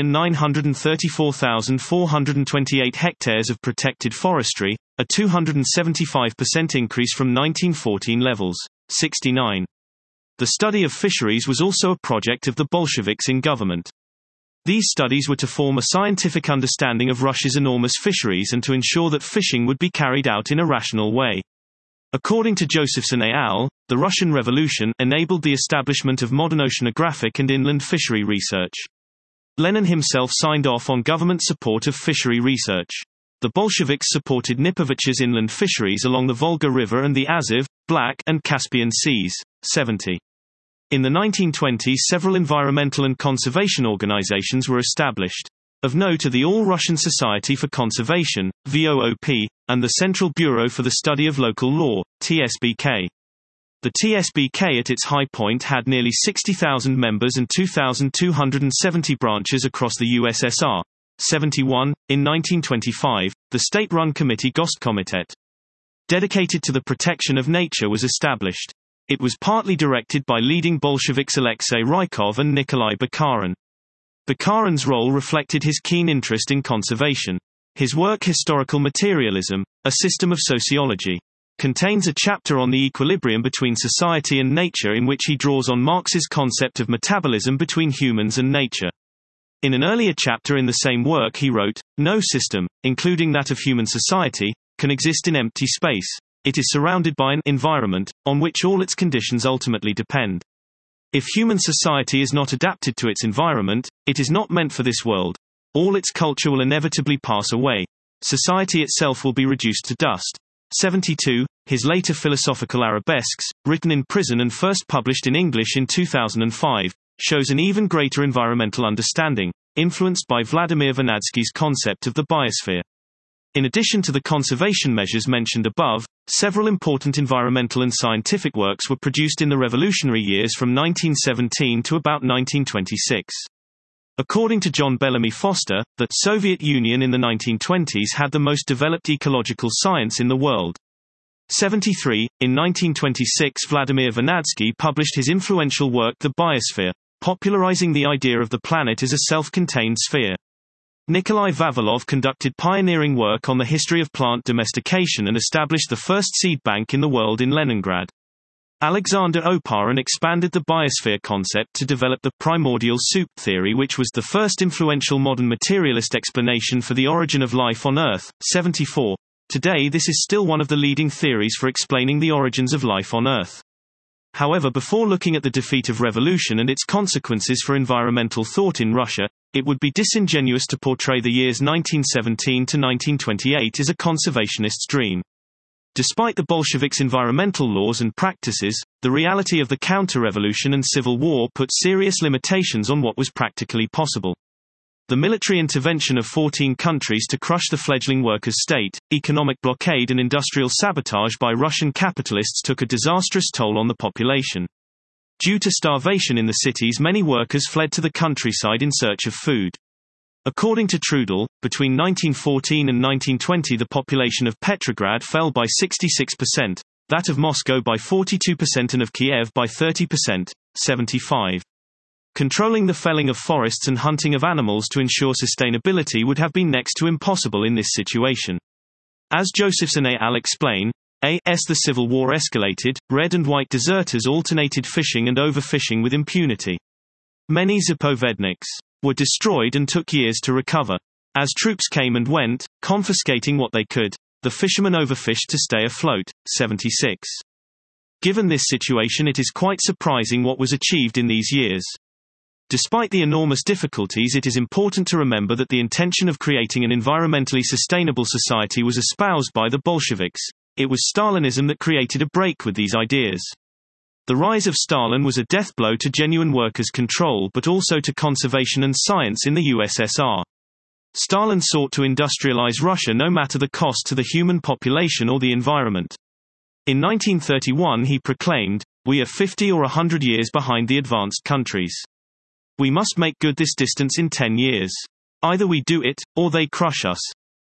3,934,428 hectares of protected forestry, a 275% increase from 1914 levels. 69. The study of fisheries was also a project of the Bolsheviks in government. These studies were to form a scientific understanding of Russia's enormous fisheries and to ensure that fishing would be carried out in a rational way. According to Josephson et al., the Russian Revolution enabled the establishment of modern oceanographic and inland fishery research. Lenin himself signed off on government support of fishery research. The Bolsheviks supported Nipovich's inland fisheries along the Volga River and the Azov, Black, and Caspian Seas. 70. In the 1920s several environmental and conservation organizations were established. Of note are the All-Russian Society for Conservation, VOOP, and the Central Bureau for the Study of Local Law, TSBK. The TSBK at its high point had nearly 60,000 members and 2,270 branches across the USSR. 71. In 1925, the state-run committee Gostkomitet, dedicated to the protection of nature, was established. It was partly directed by leading Bolsheviks Alexei Rykov and Nikolai Bukharin. Bukharin's role reflected his keen interest in conservation. His work Historical Materialism, A System of Sociology, contains a chapter on the equilibrium between society and nature in which he draws on Marx's concept of metabolism between humans and nature. In an earlier chapter in the same work he wrote, "No system, including that of human society, can exist in empty space. It is surrounded by an environment, on which all its conditions ultimately depend. If human society is not adapted to its environment, it is not meant for this world. All its culture will inevitably pass away. Society itself will be reduced to dust." 72. His later philosophical arabesques, written in prison and first published in English in 2005, shows an even greater environmental understanding, influenced by Vladimir Vernadsky's concept of the biosphere. In addition to the conservation measures mentioned above, several important environmental and scientific works were produced in the revolutionary years from 1917 to about 1926. According to John Bellamy Foster, the Soviet Union in the 1920s had the most developed ecological science in the world. 73. In 1926, Vladimir Vernadsky published his influential work The Biosphere, popularizing the idea of the planet as a self-contained sphere. Nikolai Vavilov conducted pioneering work on the history of plant domestication and established the first seed bank in the world in Leningrad. Alexander Oparin expanded the biosphere concept to develop the primordial soup theory, which was the first influential modern materialist explanation for the origin of life on Earth. 74. Today this is still one of the leading theories for explaining the origins of life on Earth. However, before looking at the defeat of revolution and its consequences for environmental thought in Russia, it would be disingenuous to portray the years 1917 to 1928 as a conservationist's dream. Despite the Bolsheviks' environmental laws and practices, the reality of the counter-revolution and civil war put serious limitations on what was practically possible. The military intervention of 14 countries to crush the fledgling workers' state, economic blockade and industrial sabotage by Russian capitalists took a disastrous toll on the population. Due to starvation in the cities, many workers fled to the countryside in search of food. According to Trudel, between 1914 and 1920 the population of Petrograd fell by 66%, that of Moscow by 42% and of Kiev by 30%. 75. Controlling the felling of forests and hunting of animals to ensure sustainability would have been next to impossible in this situation. As Josephson et al. Explain, as the civil war escalated, red and white deserters alternated fishing and overfishing with impunity. Many zapovedniks were destroyed and took years to recover. As troops came and went, confiscating what they could, the fishermen overfished to stay afloat. 76. Given this situation, it is quite surprising what was achieved in these years. Despite the enormous difficulties, it is important to remember that the intention of creating an environmentally sustainable society was espoused by the Bolsheviks. It was Stalinism that created a break with these ideas. The rise of Stalin was a death blow to genuine workers' control but also to conservation and science in the USSR. Stalin sought to industrialize Russia no matter the cost to the human population or the environment. In 1931 he proclaimed, "We are 50 or 100 years behind the advanced countries. We must make good this distance in 10 years. Either we do it, or they crush us."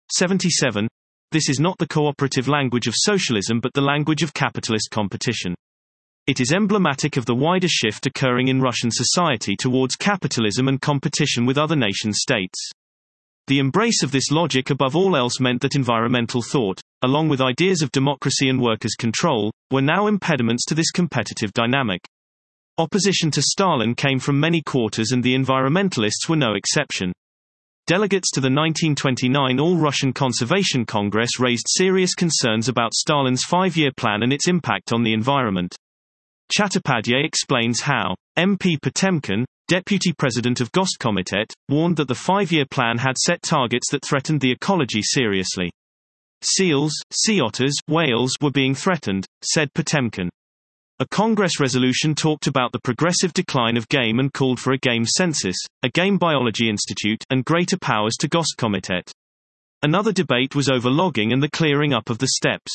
77. This is not the cooperative language of socialism but the language of capitalist competition. It is emblematic of the wider shift occurring in Russian society towards capitalism and competition with other nation-states. The embrace of this logic above all else meant that environmental thought, along with ideas of democracy and workers' control, were now impediments to this competitive dynamic. Opposition to Stalin came from many quarters and the environmentalists were no exception. Delegates to the 1929 All-Russian Conservation Congress raised serious concerns about Stalin's five-year plan and its impact on the environment. Chattopadhyay explains how MP Potemkin, deputy president of Goskomitet, warned that the five-year plan had set targets that threatened the ecology seriously. Seals, sea otters, whales were being threatened, said Potemkin. A Congress resolution talked about the progressive decline of game and called for a game census, a game biology institute, and greater powers to Goskomitet. Another debate was over logging and the clearing up of the steppes.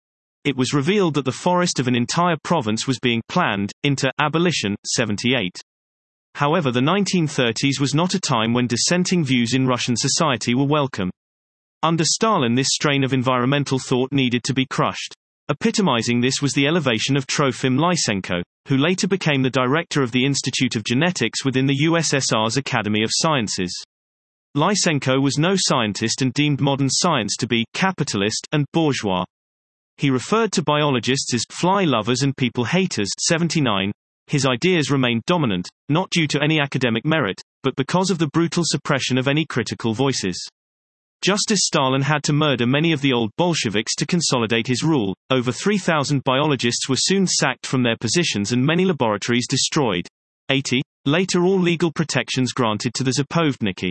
It was revealed that the forest of an entire province was being planned into abolition. 78. However, the 1930s was not a time when dissenting views in Russian society were welcome. Under Stalin, this strain of environmental thought needed to be crushed. Epitomizing this was the elevation of Trofim Lysenko, who later became the director of the Institute of Genetics within the USSR's Academy of Sciences. Lysenko was no scientist and deemed modern science to be capitalist and bourgeois. He referred to biologists as fly lovers and people haters. 79. His ideas remained dominant, not due to any academic merit, but because of the brutal suppression of any critical voices. Just as Stalin had to murder many of the old Bolsheviks to consolidate his rule, over 3,000 biologists were soon sacked from their positions and many laboratories destroyed. 80. Later all legal protections granted to the Zapovedniki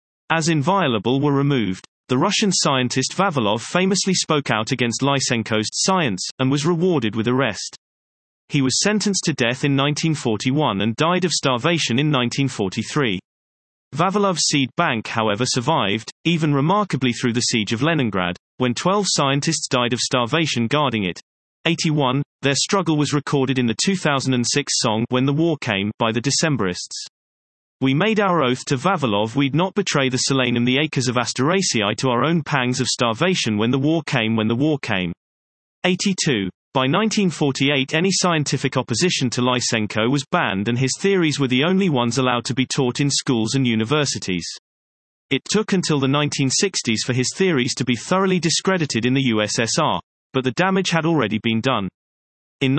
as inviolable were removed. The Russian scientist Vavilov famously spoke out against Lysenko's science, and was rewarded with arrest. He was sentenced to death in 1941 and died of starvation in 1943. Vavilov's seed bank however survived, even remarkably through the siege of Leningrad, when 12 scientists died of starvation guarding it. 81. Their struggle was recorded in the 2006 song When the War Came by the Decemberists. We made our oath to Vavilov we'd not betray the Solanum the acres of Asteraceae to our own pangs of starvation when the war came when the war came. 82. By 1948 any scientific opposition to Lysenko was banned and his theories were the only ones allowed to be taught in schools and universities. It took until the 1960s for his theories to be thoroughly discredited in the USSR, but the damage had already been done. In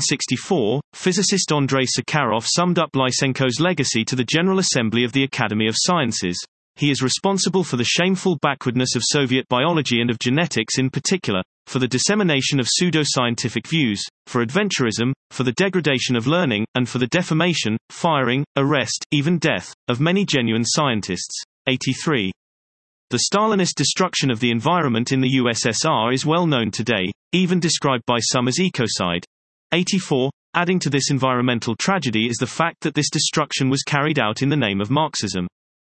1964, physicist Andrei Sakharov summed up Lysenko's legacy to the General Assembly of the Academy of Sciences. He is responsible for the shameful backwardness of Soviet biology and of genetics in particular, for the dissemination of pseudo-scientific views, for adventurism, for the degradation of learning, and for the defamation, firing, arrest, even death, of many genuine scientists. 83. The Stalinist destruction of the environment in the USSR is well known today, even described by some as ecocide. 84. Adding to this environmental tragedy is the fact that this destruction was carried out in the name of Marxism.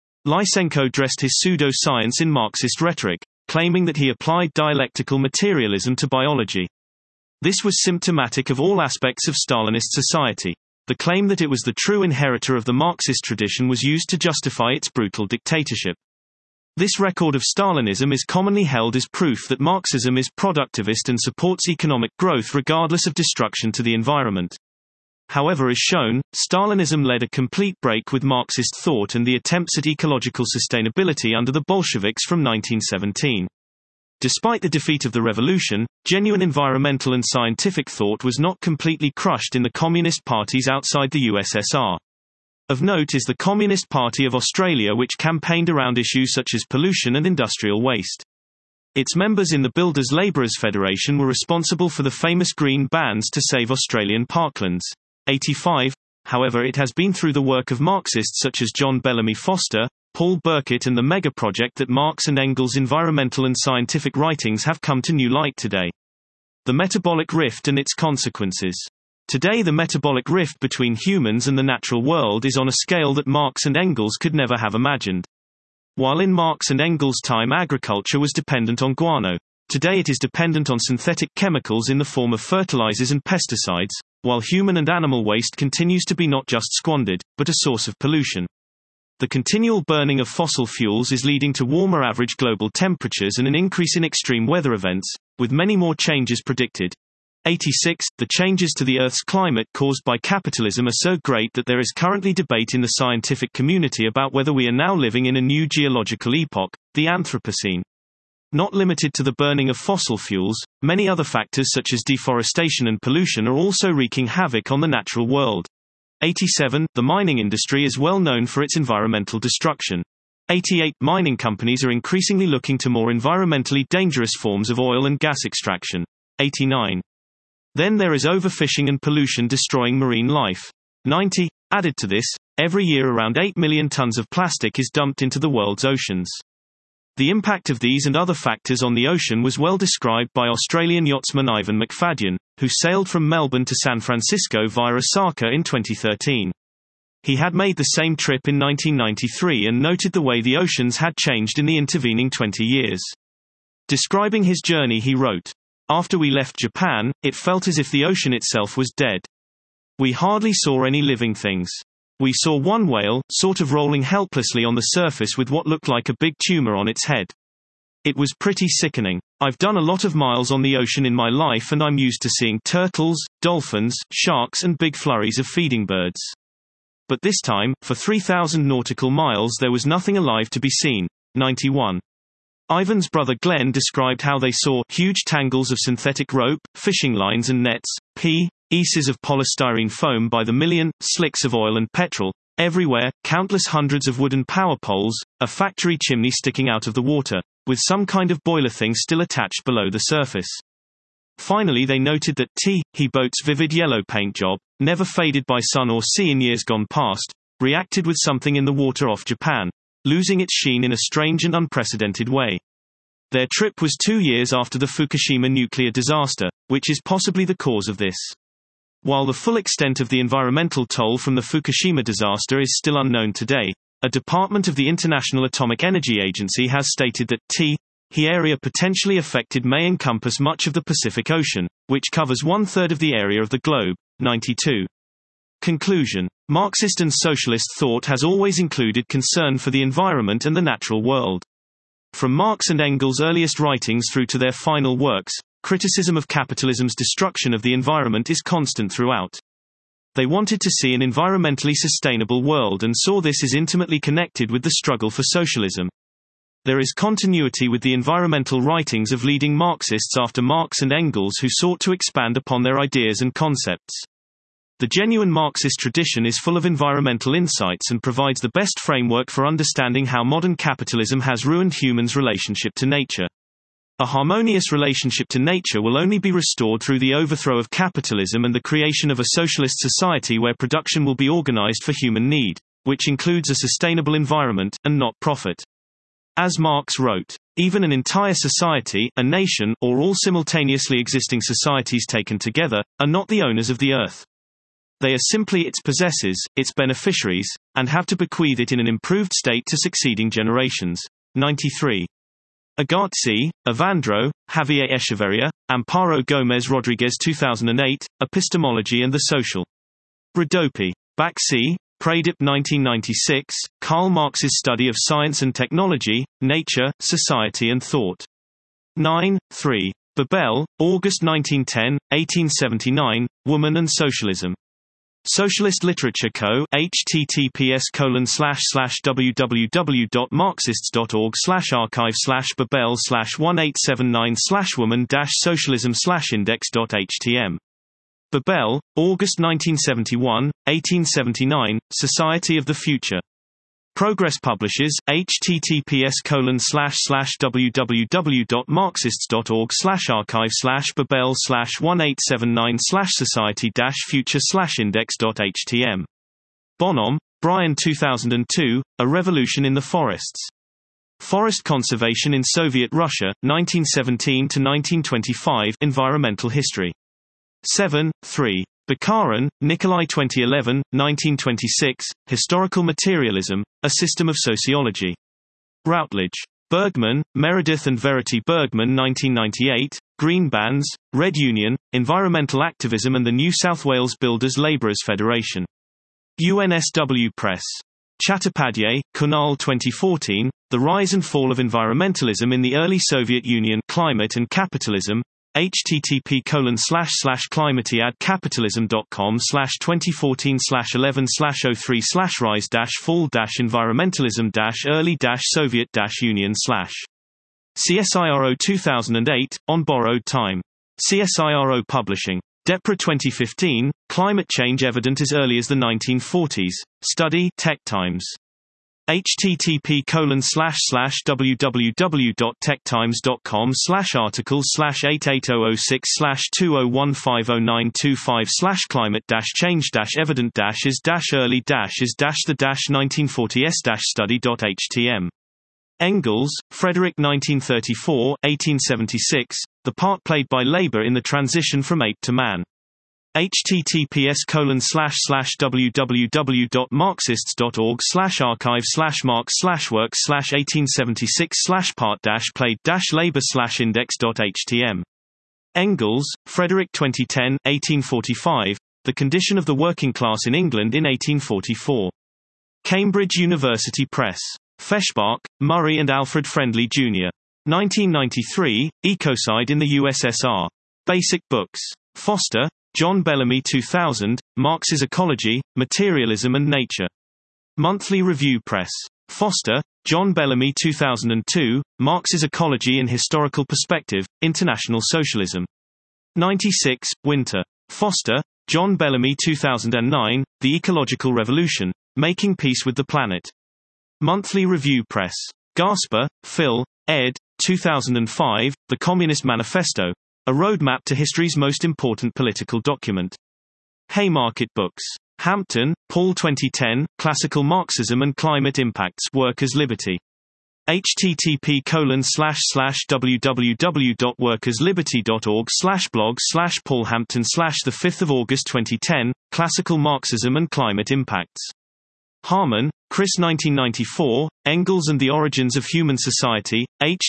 Lysenko dressed his pseudo-science in Marxist rhetoric, claiming that he applied dialectical materialism to biology. This was symptomatic of all aspects of Stalinist society. The claim that it was the true inheritor of the Marxist tradition was used to justify its brutal dictatorship. This record of Stalinism is commonly held as proof that Marxism is productivist and supports economic growth regardless of destruction to the environment. However, as shown, Stalinism led a complete break with Marxist thought and the attempts at ecological sustainability under the Bolsheviks from 1917. Despite the defeat of the revolution, genuine environmental and scientific thought was not completely crushed in the communist parties outside the USSR. Of note is the Communist Party of Australia, which campaigned around issues such as pollution and industrial waste. Its members in the Builders Labourers Federation were responsible for the famous green bans to save Australian parklands. 85. However, it has been through the work of Marxists such as John Bellamy Foster, Paul Burkitt and the Mega Project that Marx and Engels' environmental and scientific writings have come to new light today. The metabolic rift and its consequences. Today the metabolic rift between humans and the natural world is on a scale that Marx and Engels could never have imagined. While in Marx and Engels' time agriculture was dependent on guano, today it is dependent on synthetic chemicals in the form of fertilizers and pesticides, while human and animal waste continues to be not just squandered, but a source of pollution. The continual burning of fossil fuels is leading to warmer average global temperatures and an increase in extreme weather events, with many more changes predicted. 86. The changes to the Earth's climate caused by capitalism are so great that there is currently debate in the scientific community about whether we are now living in a new geological epoch, the Anthropocene. Not limited to the burning of fossil fuels, many other factors such as deforestation and pollution are also wreaking havoc on the natural world. 87. The mining industry is well known for its environmental destruction. 88. Mining companies are increasingly looking to more environmentally dangerous forms of oil and gas extraction. 89. Then there is overfishing and pollution destroying marine life. 90. Added to this, every year around 8 million tons of plastic is dumped into the world's oceans. The impact of these and other factors on the ocean was well described by Australian yachtsman Ivan McFadyen, who sailed from Melbourne to San Francisco via Osaka in 2013. He had made the same trip in 1993 and noted the way the oceans had changed in the intervening 20 years. Describing his journey he wrote, "After we left Japan, it felt as if the ocean itself was dead. We hardly saw any living things. We saw one whale, sort of rolling helplessly on the surface with what looked like a big tumor on its head. It was pretty sickening. I've done a lot of miles on the ocean in my life and I'm used to seeing turtles, dolphins, sharks and big flurries of feeding birds. But this time, for 3,000 nautical miles there was nothing alive to be seen." 91. Ivan's brother Glenn described how they saw huge tangles of synthetic rope, fishing lines and nets, pieces of polystyrene foam by the million, slicks of oil and petrol, everywhere, countless hundreds of wooden power poles, a factory chimney sticking out of the water, with some kind of boiler thing still attached below the surface. Finally they noted that he boat's vivid yellow paint job, never faded by sun or sea in years gone past, reacted with something in the water off Japan, losing its sheen in a strange and unprecedented way. Their trip was 2 years after the Fukushima nuclear disaster, which is possibly the cause of this. While the full extent of the environmental toll from the Fukushima disaster is still unknown today, a department of the International Atomic Energy Agency has stated that the area potentially affected may encompass much of the Pacific Ocean, which covers one-third of the area of the globe. 92. Conclusion. Marxist and socialist thought has always included concern for the environment and the natural world. From Marx and Engels' earliest writings through to their final works, criticism of capitalism's destruction of the environment is constant throughout. They wanted to see an environmentally sustainable world and saw this as intimately connected with the struggle for socialism. There is continuity with the environmental writings of leading Marxists after Marx and Engels who sought to expand upon their ideas and concepts. The genuine Marxist tradition is full of environmental insights and provides the best framework for understanding how modern capitalism has ruined humans' relationship to nature. A harmonious relationship to nature will only be restored through the overthrow of capitalism and the creation of a socialist society where production will be organized for human need, which includes a sustainable environment, and not profit. As Marx wrote, even an entire society, a nation, or all simultaneously existing societies taken together, are not the owners of the earth. They are simply its possessors, its beneficiaries, and have to bequeath it in an improved state to succeeding generations. 93. Agazzi, Evandro, Javier Echeverria, Amparo Gómez Rodriguez 2008, Epistemology and the Social. Rodopi. Baxi, Pradip 1996, Karl Marx's Study of Science and Technology, Nature, Society and Thought. 9. 3. Babel, August 1910, 1879, Woman and Socialism. Socialist Literature Co. https://www.marxists.org/archive/babel/1979/woman-socialism/index.htm. Babel, August 1971, 1879, Society of the Future. Progress Publishers, https://www.marxists.org/archive/babel/1879/society-future/index.htm. Bonhomme, Brian 2002, A Revolution in the Forests. Forest Conservation in Soviet Russia, 1917–1925, Environmental History. 7. 3. Bukharin, Nikolai 2011, 1926, Historical Materialism, A System of Sociology. Routledge. Bergman, Meredith and Verity Bergman 1998, Green Bands, Red Union, Environmental Activism and the New South Wales Builders Labourers Federation. UNSW Press. Chattopadhyay, Kunal 2014, The Rise and Fall of Environmentalism in the Early Soviet Union, Climate and Capitalism, http://climatead-capitalism.com/2014/11/03/rise-fall-environmentalism-early-soviet-union/ CSIRO 2008, On Borrowed Time. CSIRO Publishing. DEPRA 2015, Climate Change Evident as Early as the 1940s, Study, Tech Times. http://www.techtimes.com/articles/8806/2015/climate-change-evident-as-early-as-the-1940s-study.htm. Engels, Frederick 1934, 1876, The Part Played by Labor in the Transition from Ape to Man. https://www.marxists.org/archive/marx/work/1876/part-played-labor/index.htm. Engels, Frederick 2010, 1845, The Condition of the Working Class in England in 1844. Cambridge University Press. Feshbach, Murray and Alfred Friendly, Jr. 1993, Ecocide in the USSR. Basic Books. Foster, John Bellamy 2000, Marx's Ecology, Materialism and Nature. Monthly Review Press. Foster, John Bellamy 2002, Marx's Ecology in Historical Perspective, International Socialism. 96, Winter. Foster, John Bellamy 2009, The Ecological Revolution, Making Peace with the Planet. Monthly Review Press. Gasper, Phil, ed. 2005, The Communist Manifesto, A Roadmap to History's Most Important Political Document. Haymarket Books. Hampton, Paul 2010, Classical Marxism and Climate Impacts, Workers' Liberty. http://www.workersliberty.org/blog/paulhampton/5 August 2010, Classical Marxism and Climate Impacts. Harman, Chris 1994, Engels and the Origins of Human Society,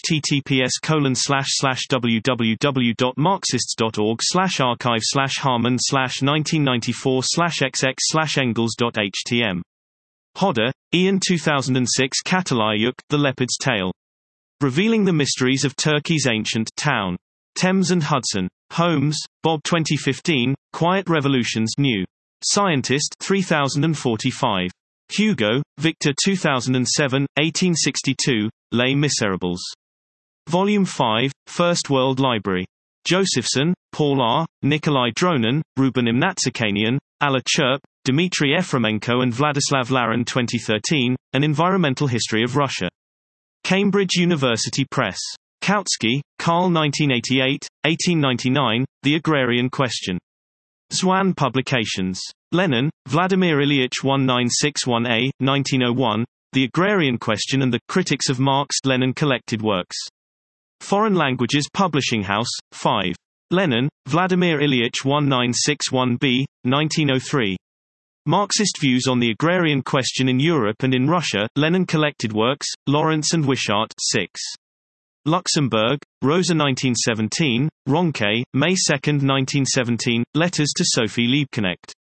https://www.marxist.org/archive/Harman/1994/xx/Engels.htm. Hodder, Ian 2006 Catalayuk, The Leopard's Tale. Revealing the Mysteries of Turkey's Ancient Town. Thames and Hudson. Holmes, Bob 2015, Quiet Revolutions New Scientist 3045. Hugo, Victor 2007, 1862, Les Miserables. Volume 5, First World Library. Josephson, Paul R., Nikolai Dronin, Ruben Imnatsakanian, Alla Chirp, Dmitry Efremenko and Vladislav Larin 2013, An Environmental History of Russia. Cambridge University Press. Kautsky, Karl 1988, 1899, The Agrarian Question. Zwan Publications. Lenin, Vladimir Ilyich 1961a, 1901, The Agrarian Question and the Critics of Marx Lenin Collected Works. Foreign Languages Publishing House, 5. Lenin, Vladimir Ilyich 1961b, 1903. Marxist Views on the Agrarian Question in Europe and in Russia, Lenin Collected Works, Lawrence and Wishart, 6. Luxembourg, Rosa 1917, Ronque, May 2, 1917, Letters to Sophie Liebknecht.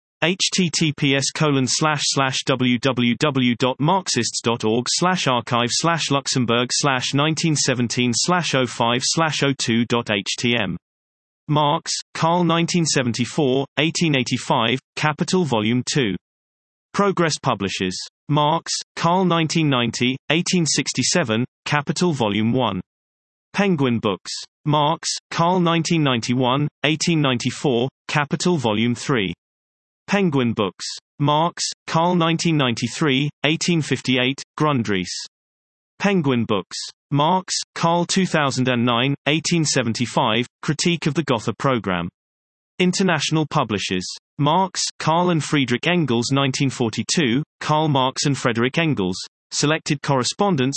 https://www.marxist.org/archive/luxembourg/1917/05/02.htm. Marx, Karl 1974, 1885, Capital Volume 2. Progress Publishers. Marx, Karl 1990, 1867, Capital Volume 1. Penguin Books. Marx, Karl 1991, 1894, Capital Volume 3. Penguin Books. Marx, Karl 1993, 1858, Grundrisse. Penguin Books. Marx, Karl 2009, 1875, Critique of the Gotha Program. International Publishers. Marx, Karl and Friedrich Engels 1942, Karl Marx and Frederick Engels, Selected Correspondence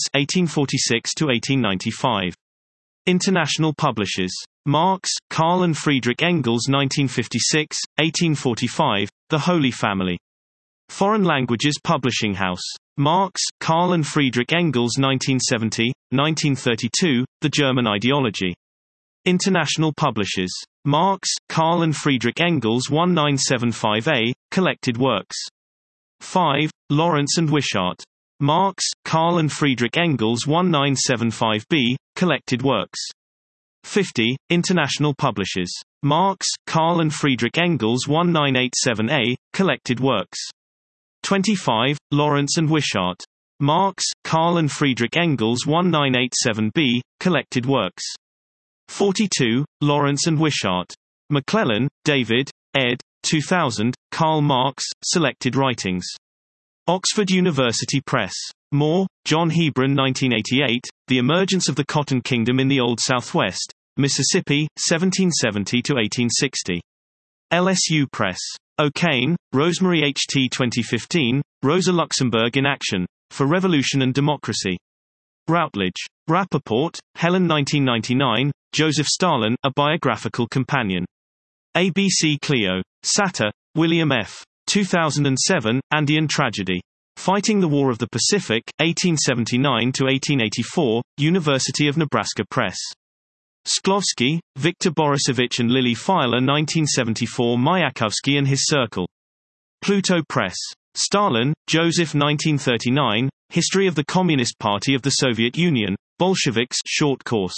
1846–1895. International Publishers. Marx, Karl and Friedrich Engels 1956, 1845, The Holy Family. Foreign Languages Publishing House. Marx, Karl and Friedrich Engels 1970, 1932, The German Ideology. International Publishers. Marx, Karl and Friedrich Engels 1975a, Collected Works. 5. Lawrence and Wishart. Marx, Karl and Friedrich Engels 1975b, Collected Works. 50. International Publishers. Marx, Karl and Friedrich Engels 1987a, Collected Works. 25. Lawrence and Wishart. Marx, Karl and Friedrich Engels 1987b, Collected Works. 42. Lawrence and Wishart. McClellan, David, ed. 2000, Karl Marx, Selected Writings. Oxford University Press. Moore, John Hebron 1988, The Emergence of the Cotton Kingdom in the Old Southwest, Mississippi, 1770–1860. LSU Press. O'Kane, Rosemary H. T. 2015, Rosa Luxemburg in Action, For Revolution and Democracy. Routledge. Rappaport, Helen 1999, Joseph Stalin, A Biographical Companion. ABC Clio. Satter, William F. 2007, Andean Tragedy. Fighting the War of the Pacific, 1879–1884, University of Nebraska Press. Sklovsky, Viktor Borisovich and Lily Filer 1974 Mayakovsky and His Circle. Pluto Press. Stalin, Joseph 1939, History of the Communist Party of the Soviet Union, Bolsheviks short course.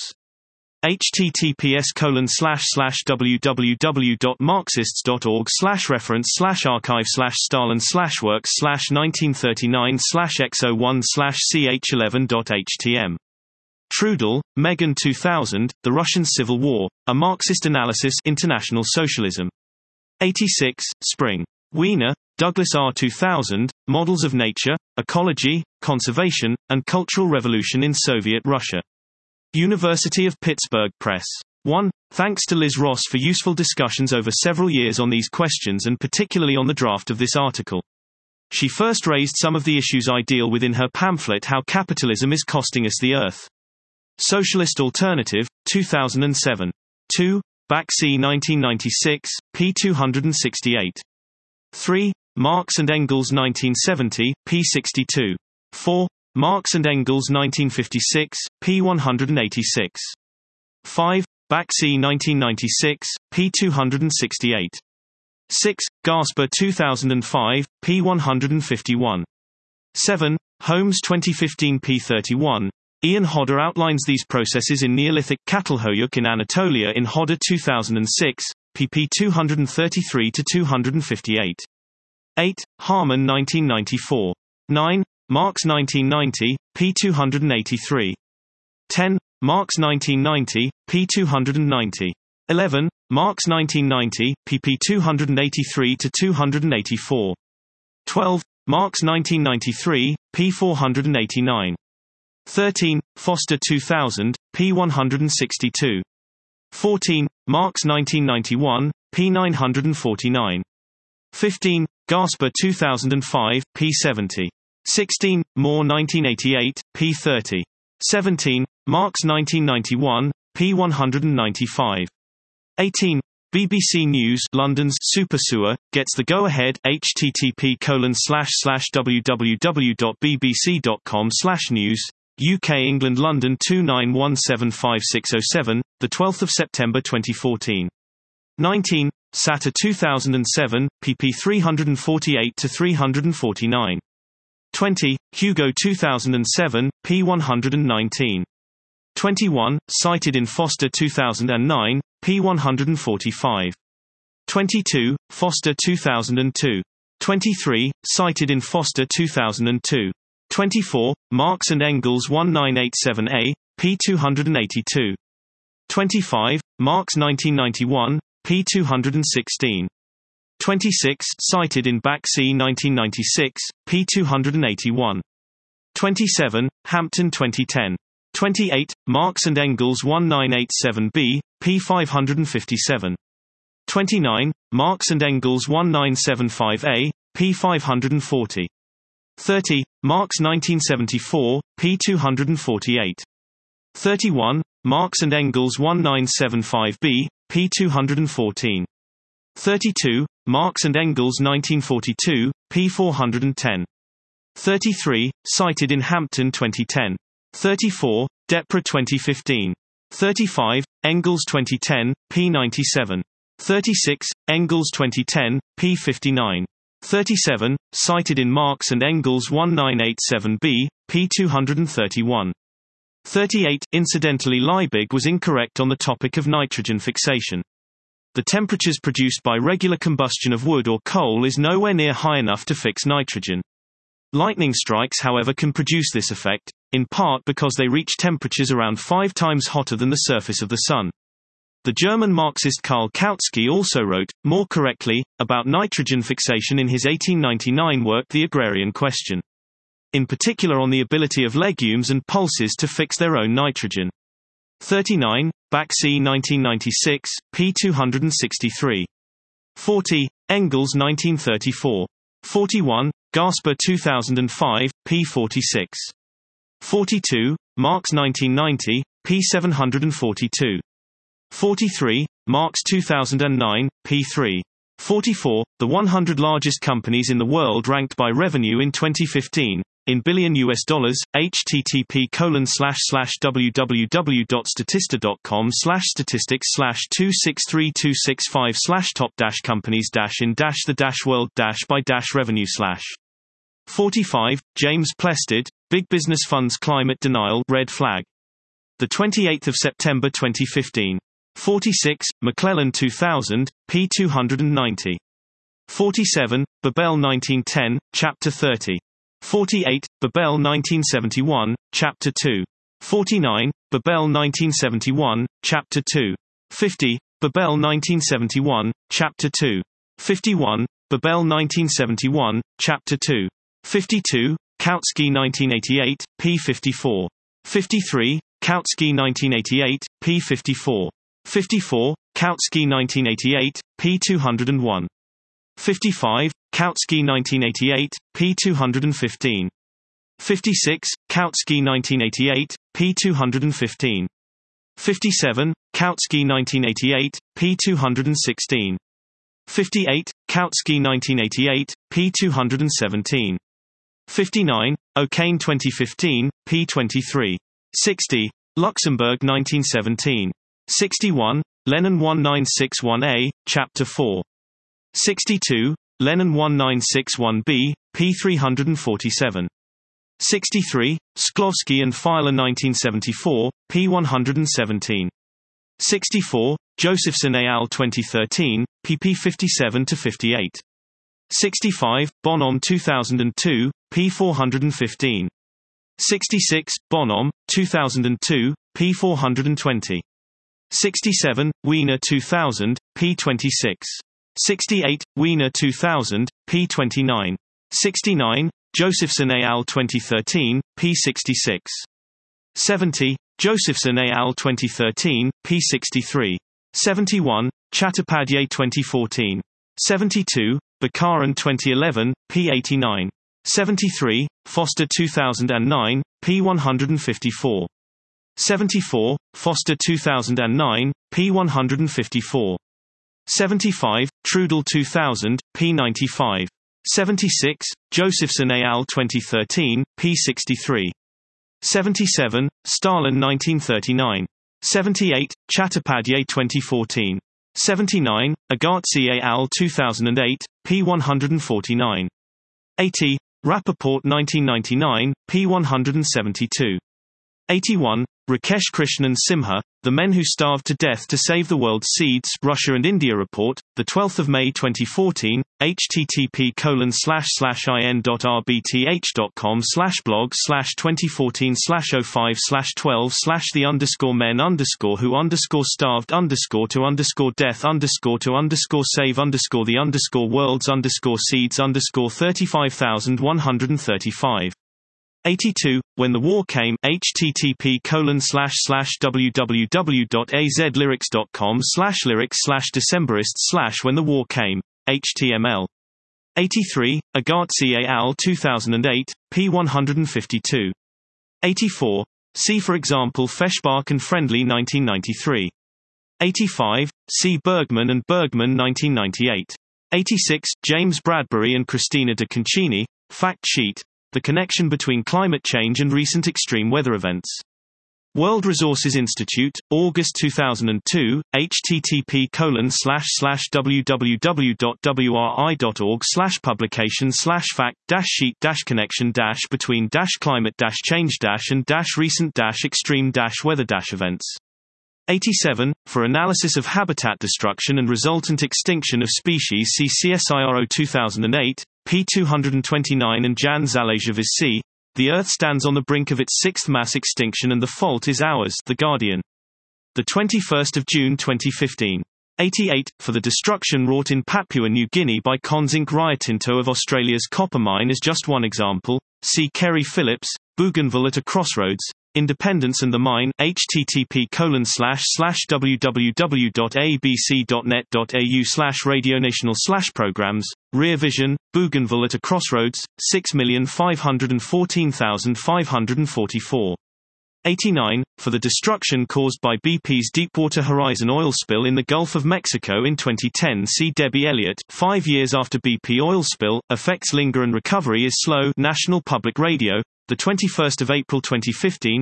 https://www.marxist.org/reference/archive/stalin/works/1939/x01/ch11.htm. Trudel, Megan 2000, The Russian Civil War, A Marxist Analysis International Socialism. 86, Spring. Wiener, Douglas R. 2000, Models of Nature, Ecology, Conservation, and Cultural Revolution in Soviet Russia. University of Pittsburgh Press. 1. Thanks to Liz Ross for useful discussions over several years on these questions and particularly on the draft of this article. She first raised some of the issues I deal with in her pamphlet How Capitalism is Costing Us the Earth. Socialist Alternative, 2007. 2. Baxi 1996, p. 268. 3. Marx and Engels 1970, p. 62. 4. Marx and Engels 1956, p. 186. 5. Baxi 1996, p. 268. 6. Gasper 2005, p. 151. 7. Holmes 2015, p. 31. Ian Hodder outlines these processes in Neolithic Çatalhöyük in Anatolia in Hodder 2006, pp. 233–258. 8. Harman 1994. 9. Marx 1990, p. 283. 10. Marx 1990, p. 290. 11. Marx 1990, pp. 283–284. 12. Marx 1993, p. 489. 13. Foster 2000, p. 162. 14. Marx 1991, p. 949. 15. Gasper 2005, p. 70. 16. Moore 1988, p. 30. 17. Marx 1991, p. 195. 18. BBC News London's Super Sewer gets the go-ahead. http://www.bbc.com/news UK England London 29175607, the 12th of September 2014. 19. Satter 2007, pp. 348–349. 20. Hugo 2007, p. 119. 21. Cited in Foster 2009, p. 145. 22. Foster 2002. 23. Cited in Foster 2002. 24. Marx and Engels 1987a, p. 282. 25. Marx 1991, p. 216. 26. Cited in Baxi 1996, p. 281. 27. Hampton 2010. 28. Marx and Engels 1987b, p. 557. 29. Marx and Engels 1975a, p. 540. 30. Marx 1974, p. 248. 31. Marx and Engels 1975b, p. 214. 32. Marx and Engels 1942, p. 410. 33. Cited in Hampton 2010. 34. Depra 2015. 35. Engels 2010, p. 97. 36. Engels 2010, p. 59. 37. Cited in Marx and Engels 1987b, p. 231. 38. Incidentally, Liebig was incorrect on the topic of nitrogen fixation. The temperatures produced by regular combustion of wood or coal is nowhere near high enough to fix nitrogen. Lightning strikes, however, can produce this effect, in part because they reach temperatures around 5 times hotter than the surface of the Sun. The German Marxist Karl Kautsky also wrote, more correctly, about nitrogen fixation in his 1899 work The Agrarian Question. In particular on the ability of legumes and pulses to fix their own nitrogen. 39. Baxi 1996, p. 263. 40. Engels 1934. 41. Gasper 2005, p. 46. 42. Marx 1990, p. 742. 43. Marx 2009, p. 3. 44. The 100 largest companies in the world ranked by revenue in 2015, in billion US dollars, http://www.statista.com/statistics/26326/top-companies-in-the-world-by-revenue/. 45. James Plested, Big Business Fund's Climate Denial Red Flag. The 28th of September 2015. 46. McClellan 2000, p. 290. 47. Babel 1910, Chapter 30. 48. Babel 1971, Chapter 2. 49. Babel 1971, Chapter 2. 50. Babel 1971, Chapter 2. 51. Babel 1971, Chapter 2. 52. Kautsky 1988, p. 54. 53. Kautsky 1988, p. 54. 54. Kautsky 1988, p. 201. 55. Kautsky 1988, p. 215. 56. Kautsky 1988, p. 215. 57. Kautsky 1988, p. 216. 58. Kautsky 1988, p. 217. 59, O'Kane 2015, p. 23. 60, Luxembourg 1917. 61, Lennon 1961a, Chapter 4. 62, Lennon 1961b, p. 347. 63, Shklovsky and Filer 1974, p. 117. 64, Josephson et al. 2013, pp. 57–58. 65, Bonhomme 2002, p. 415. 66, Bonhomme, 2002, p. 420. 67, Wiener 2000, p. 26. 68, Wiener 2000, p. 29. 69, Josephson et al. 2013, p. 66. 70, Josephson et al. 2013, p. 63. 71, Chattopadhyay 2014. 72, Bakaran 2011, p. 89. 73, Foster 2009, p. 154. 74, Foster 2009, p. 154. 75, Trudel 2000, p. 95. 76, Josephson et al. 2013, p. 63. 77, Stalin 1939. 78, Chattopadhyay 2014. 79, Agazzi et al. 2008, p. 149. 80, Rappaport 1999, p. 172. 81, Rakesh Krishnan Simha, The Men Who Starved to Death to Save the World's Seeds, Russia and India Report, 12 May 2014, http://the_men_who_starved_to_worlds_seeds_35,135. 82, When the War Came, http://www.azlyrics.com/lyrics/decemberists/when the war came, html. 83, Agazzi et al. 2008, p. 152. 84, see for example Feshbach and Friendly 1993. 85, C. Bergman and Bergman 1998. 86, James Bradbury and Christina de Concini, Fact Sheet, The Connection Between Climate Change and Recent Extreme Weather Events. World Resources Institute, August 2002, http://www.wri.org/publication/fact-sheet-connection-fact-recent-extreme-weather-events. 87, For Analysis of Habitat Destruction and Resultant Extinction of Species see CSIRO 2008, p. 229 and Jan Zaleshev is c. The Earth stands on the brink of its sixth mass extinction and the fault is ours. The Guardian. 21 June 2015. 88, For the destruction wrought in Papua New Guinea by Conzinc Rio Tinto of Australia's copper mine is just one example. See Kerry Phillips, Bougainville at a Crossroads, Independence and the Mine, http://www.abc.net.au/radionational/programs, Rear Vision, Bougainville at a Crossroads, 6,514,544. 89, For the destruction caused by BP's Deepwater Horizon oil spill in the Gulf of Mexico in 2010 see Debbie Elliott, 5 years after BP oil spill, effects linger and recovery is slow. National Public Radio, 21 April 2015,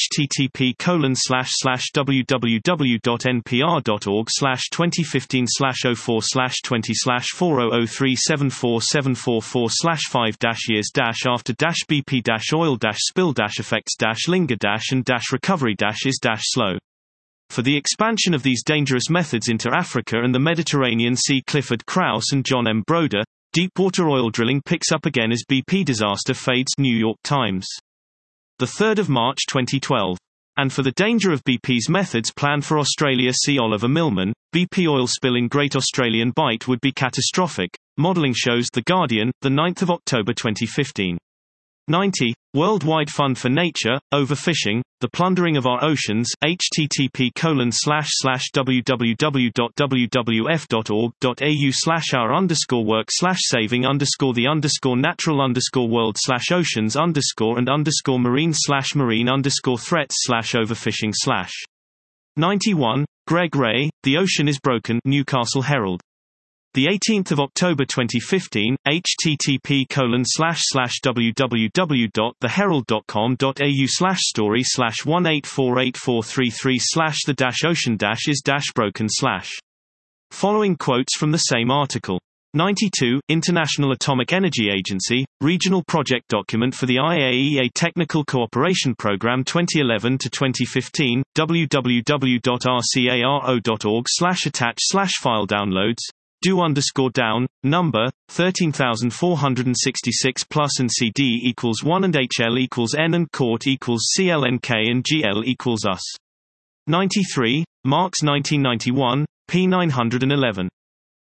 http://www.npr.org/2015/003747744/5-years-after-BP-oil-spill-effects-linger-and-recovery is-slow. For the expansion of these dangerous methods into Africa and the Mediterranean see Clifford Krauss and John M. Broder, Deepwater oil drilling picks up again as BP disaster fades. New York Times. 3 March 2012. And for the danger of BP's methods planned for Australia see Oliver Millman, BP oil spill in Great Australian Bight would be catastrophic. Modelling shows The Guardian, 9 October 2015. 90, Worldwide Fund for Nature, Overfishing, The Plundering of Our Oceans, http://www.our_work/saving_the_natural_world/oceans_and_marine_threats/overfishing/. 91, Greg Ray, The Ocean is Broken, Newcastle Herald. The 18th of October 2015, http://www.theherald.com.au/story/1848433/the-ocean-is-broken/. Following quotes from the same article. 92, International Atomic Energy Agency, Regional Project Document for the IAEA Technical Cooperation Program 2011 to 2015, www.rcaro.org/attach/file downloads. Do_down, number 13466 plus and CD equals 1 and HL equals N and Court equals CLNK and GL equals US. 93, Marks 1991, p. 911.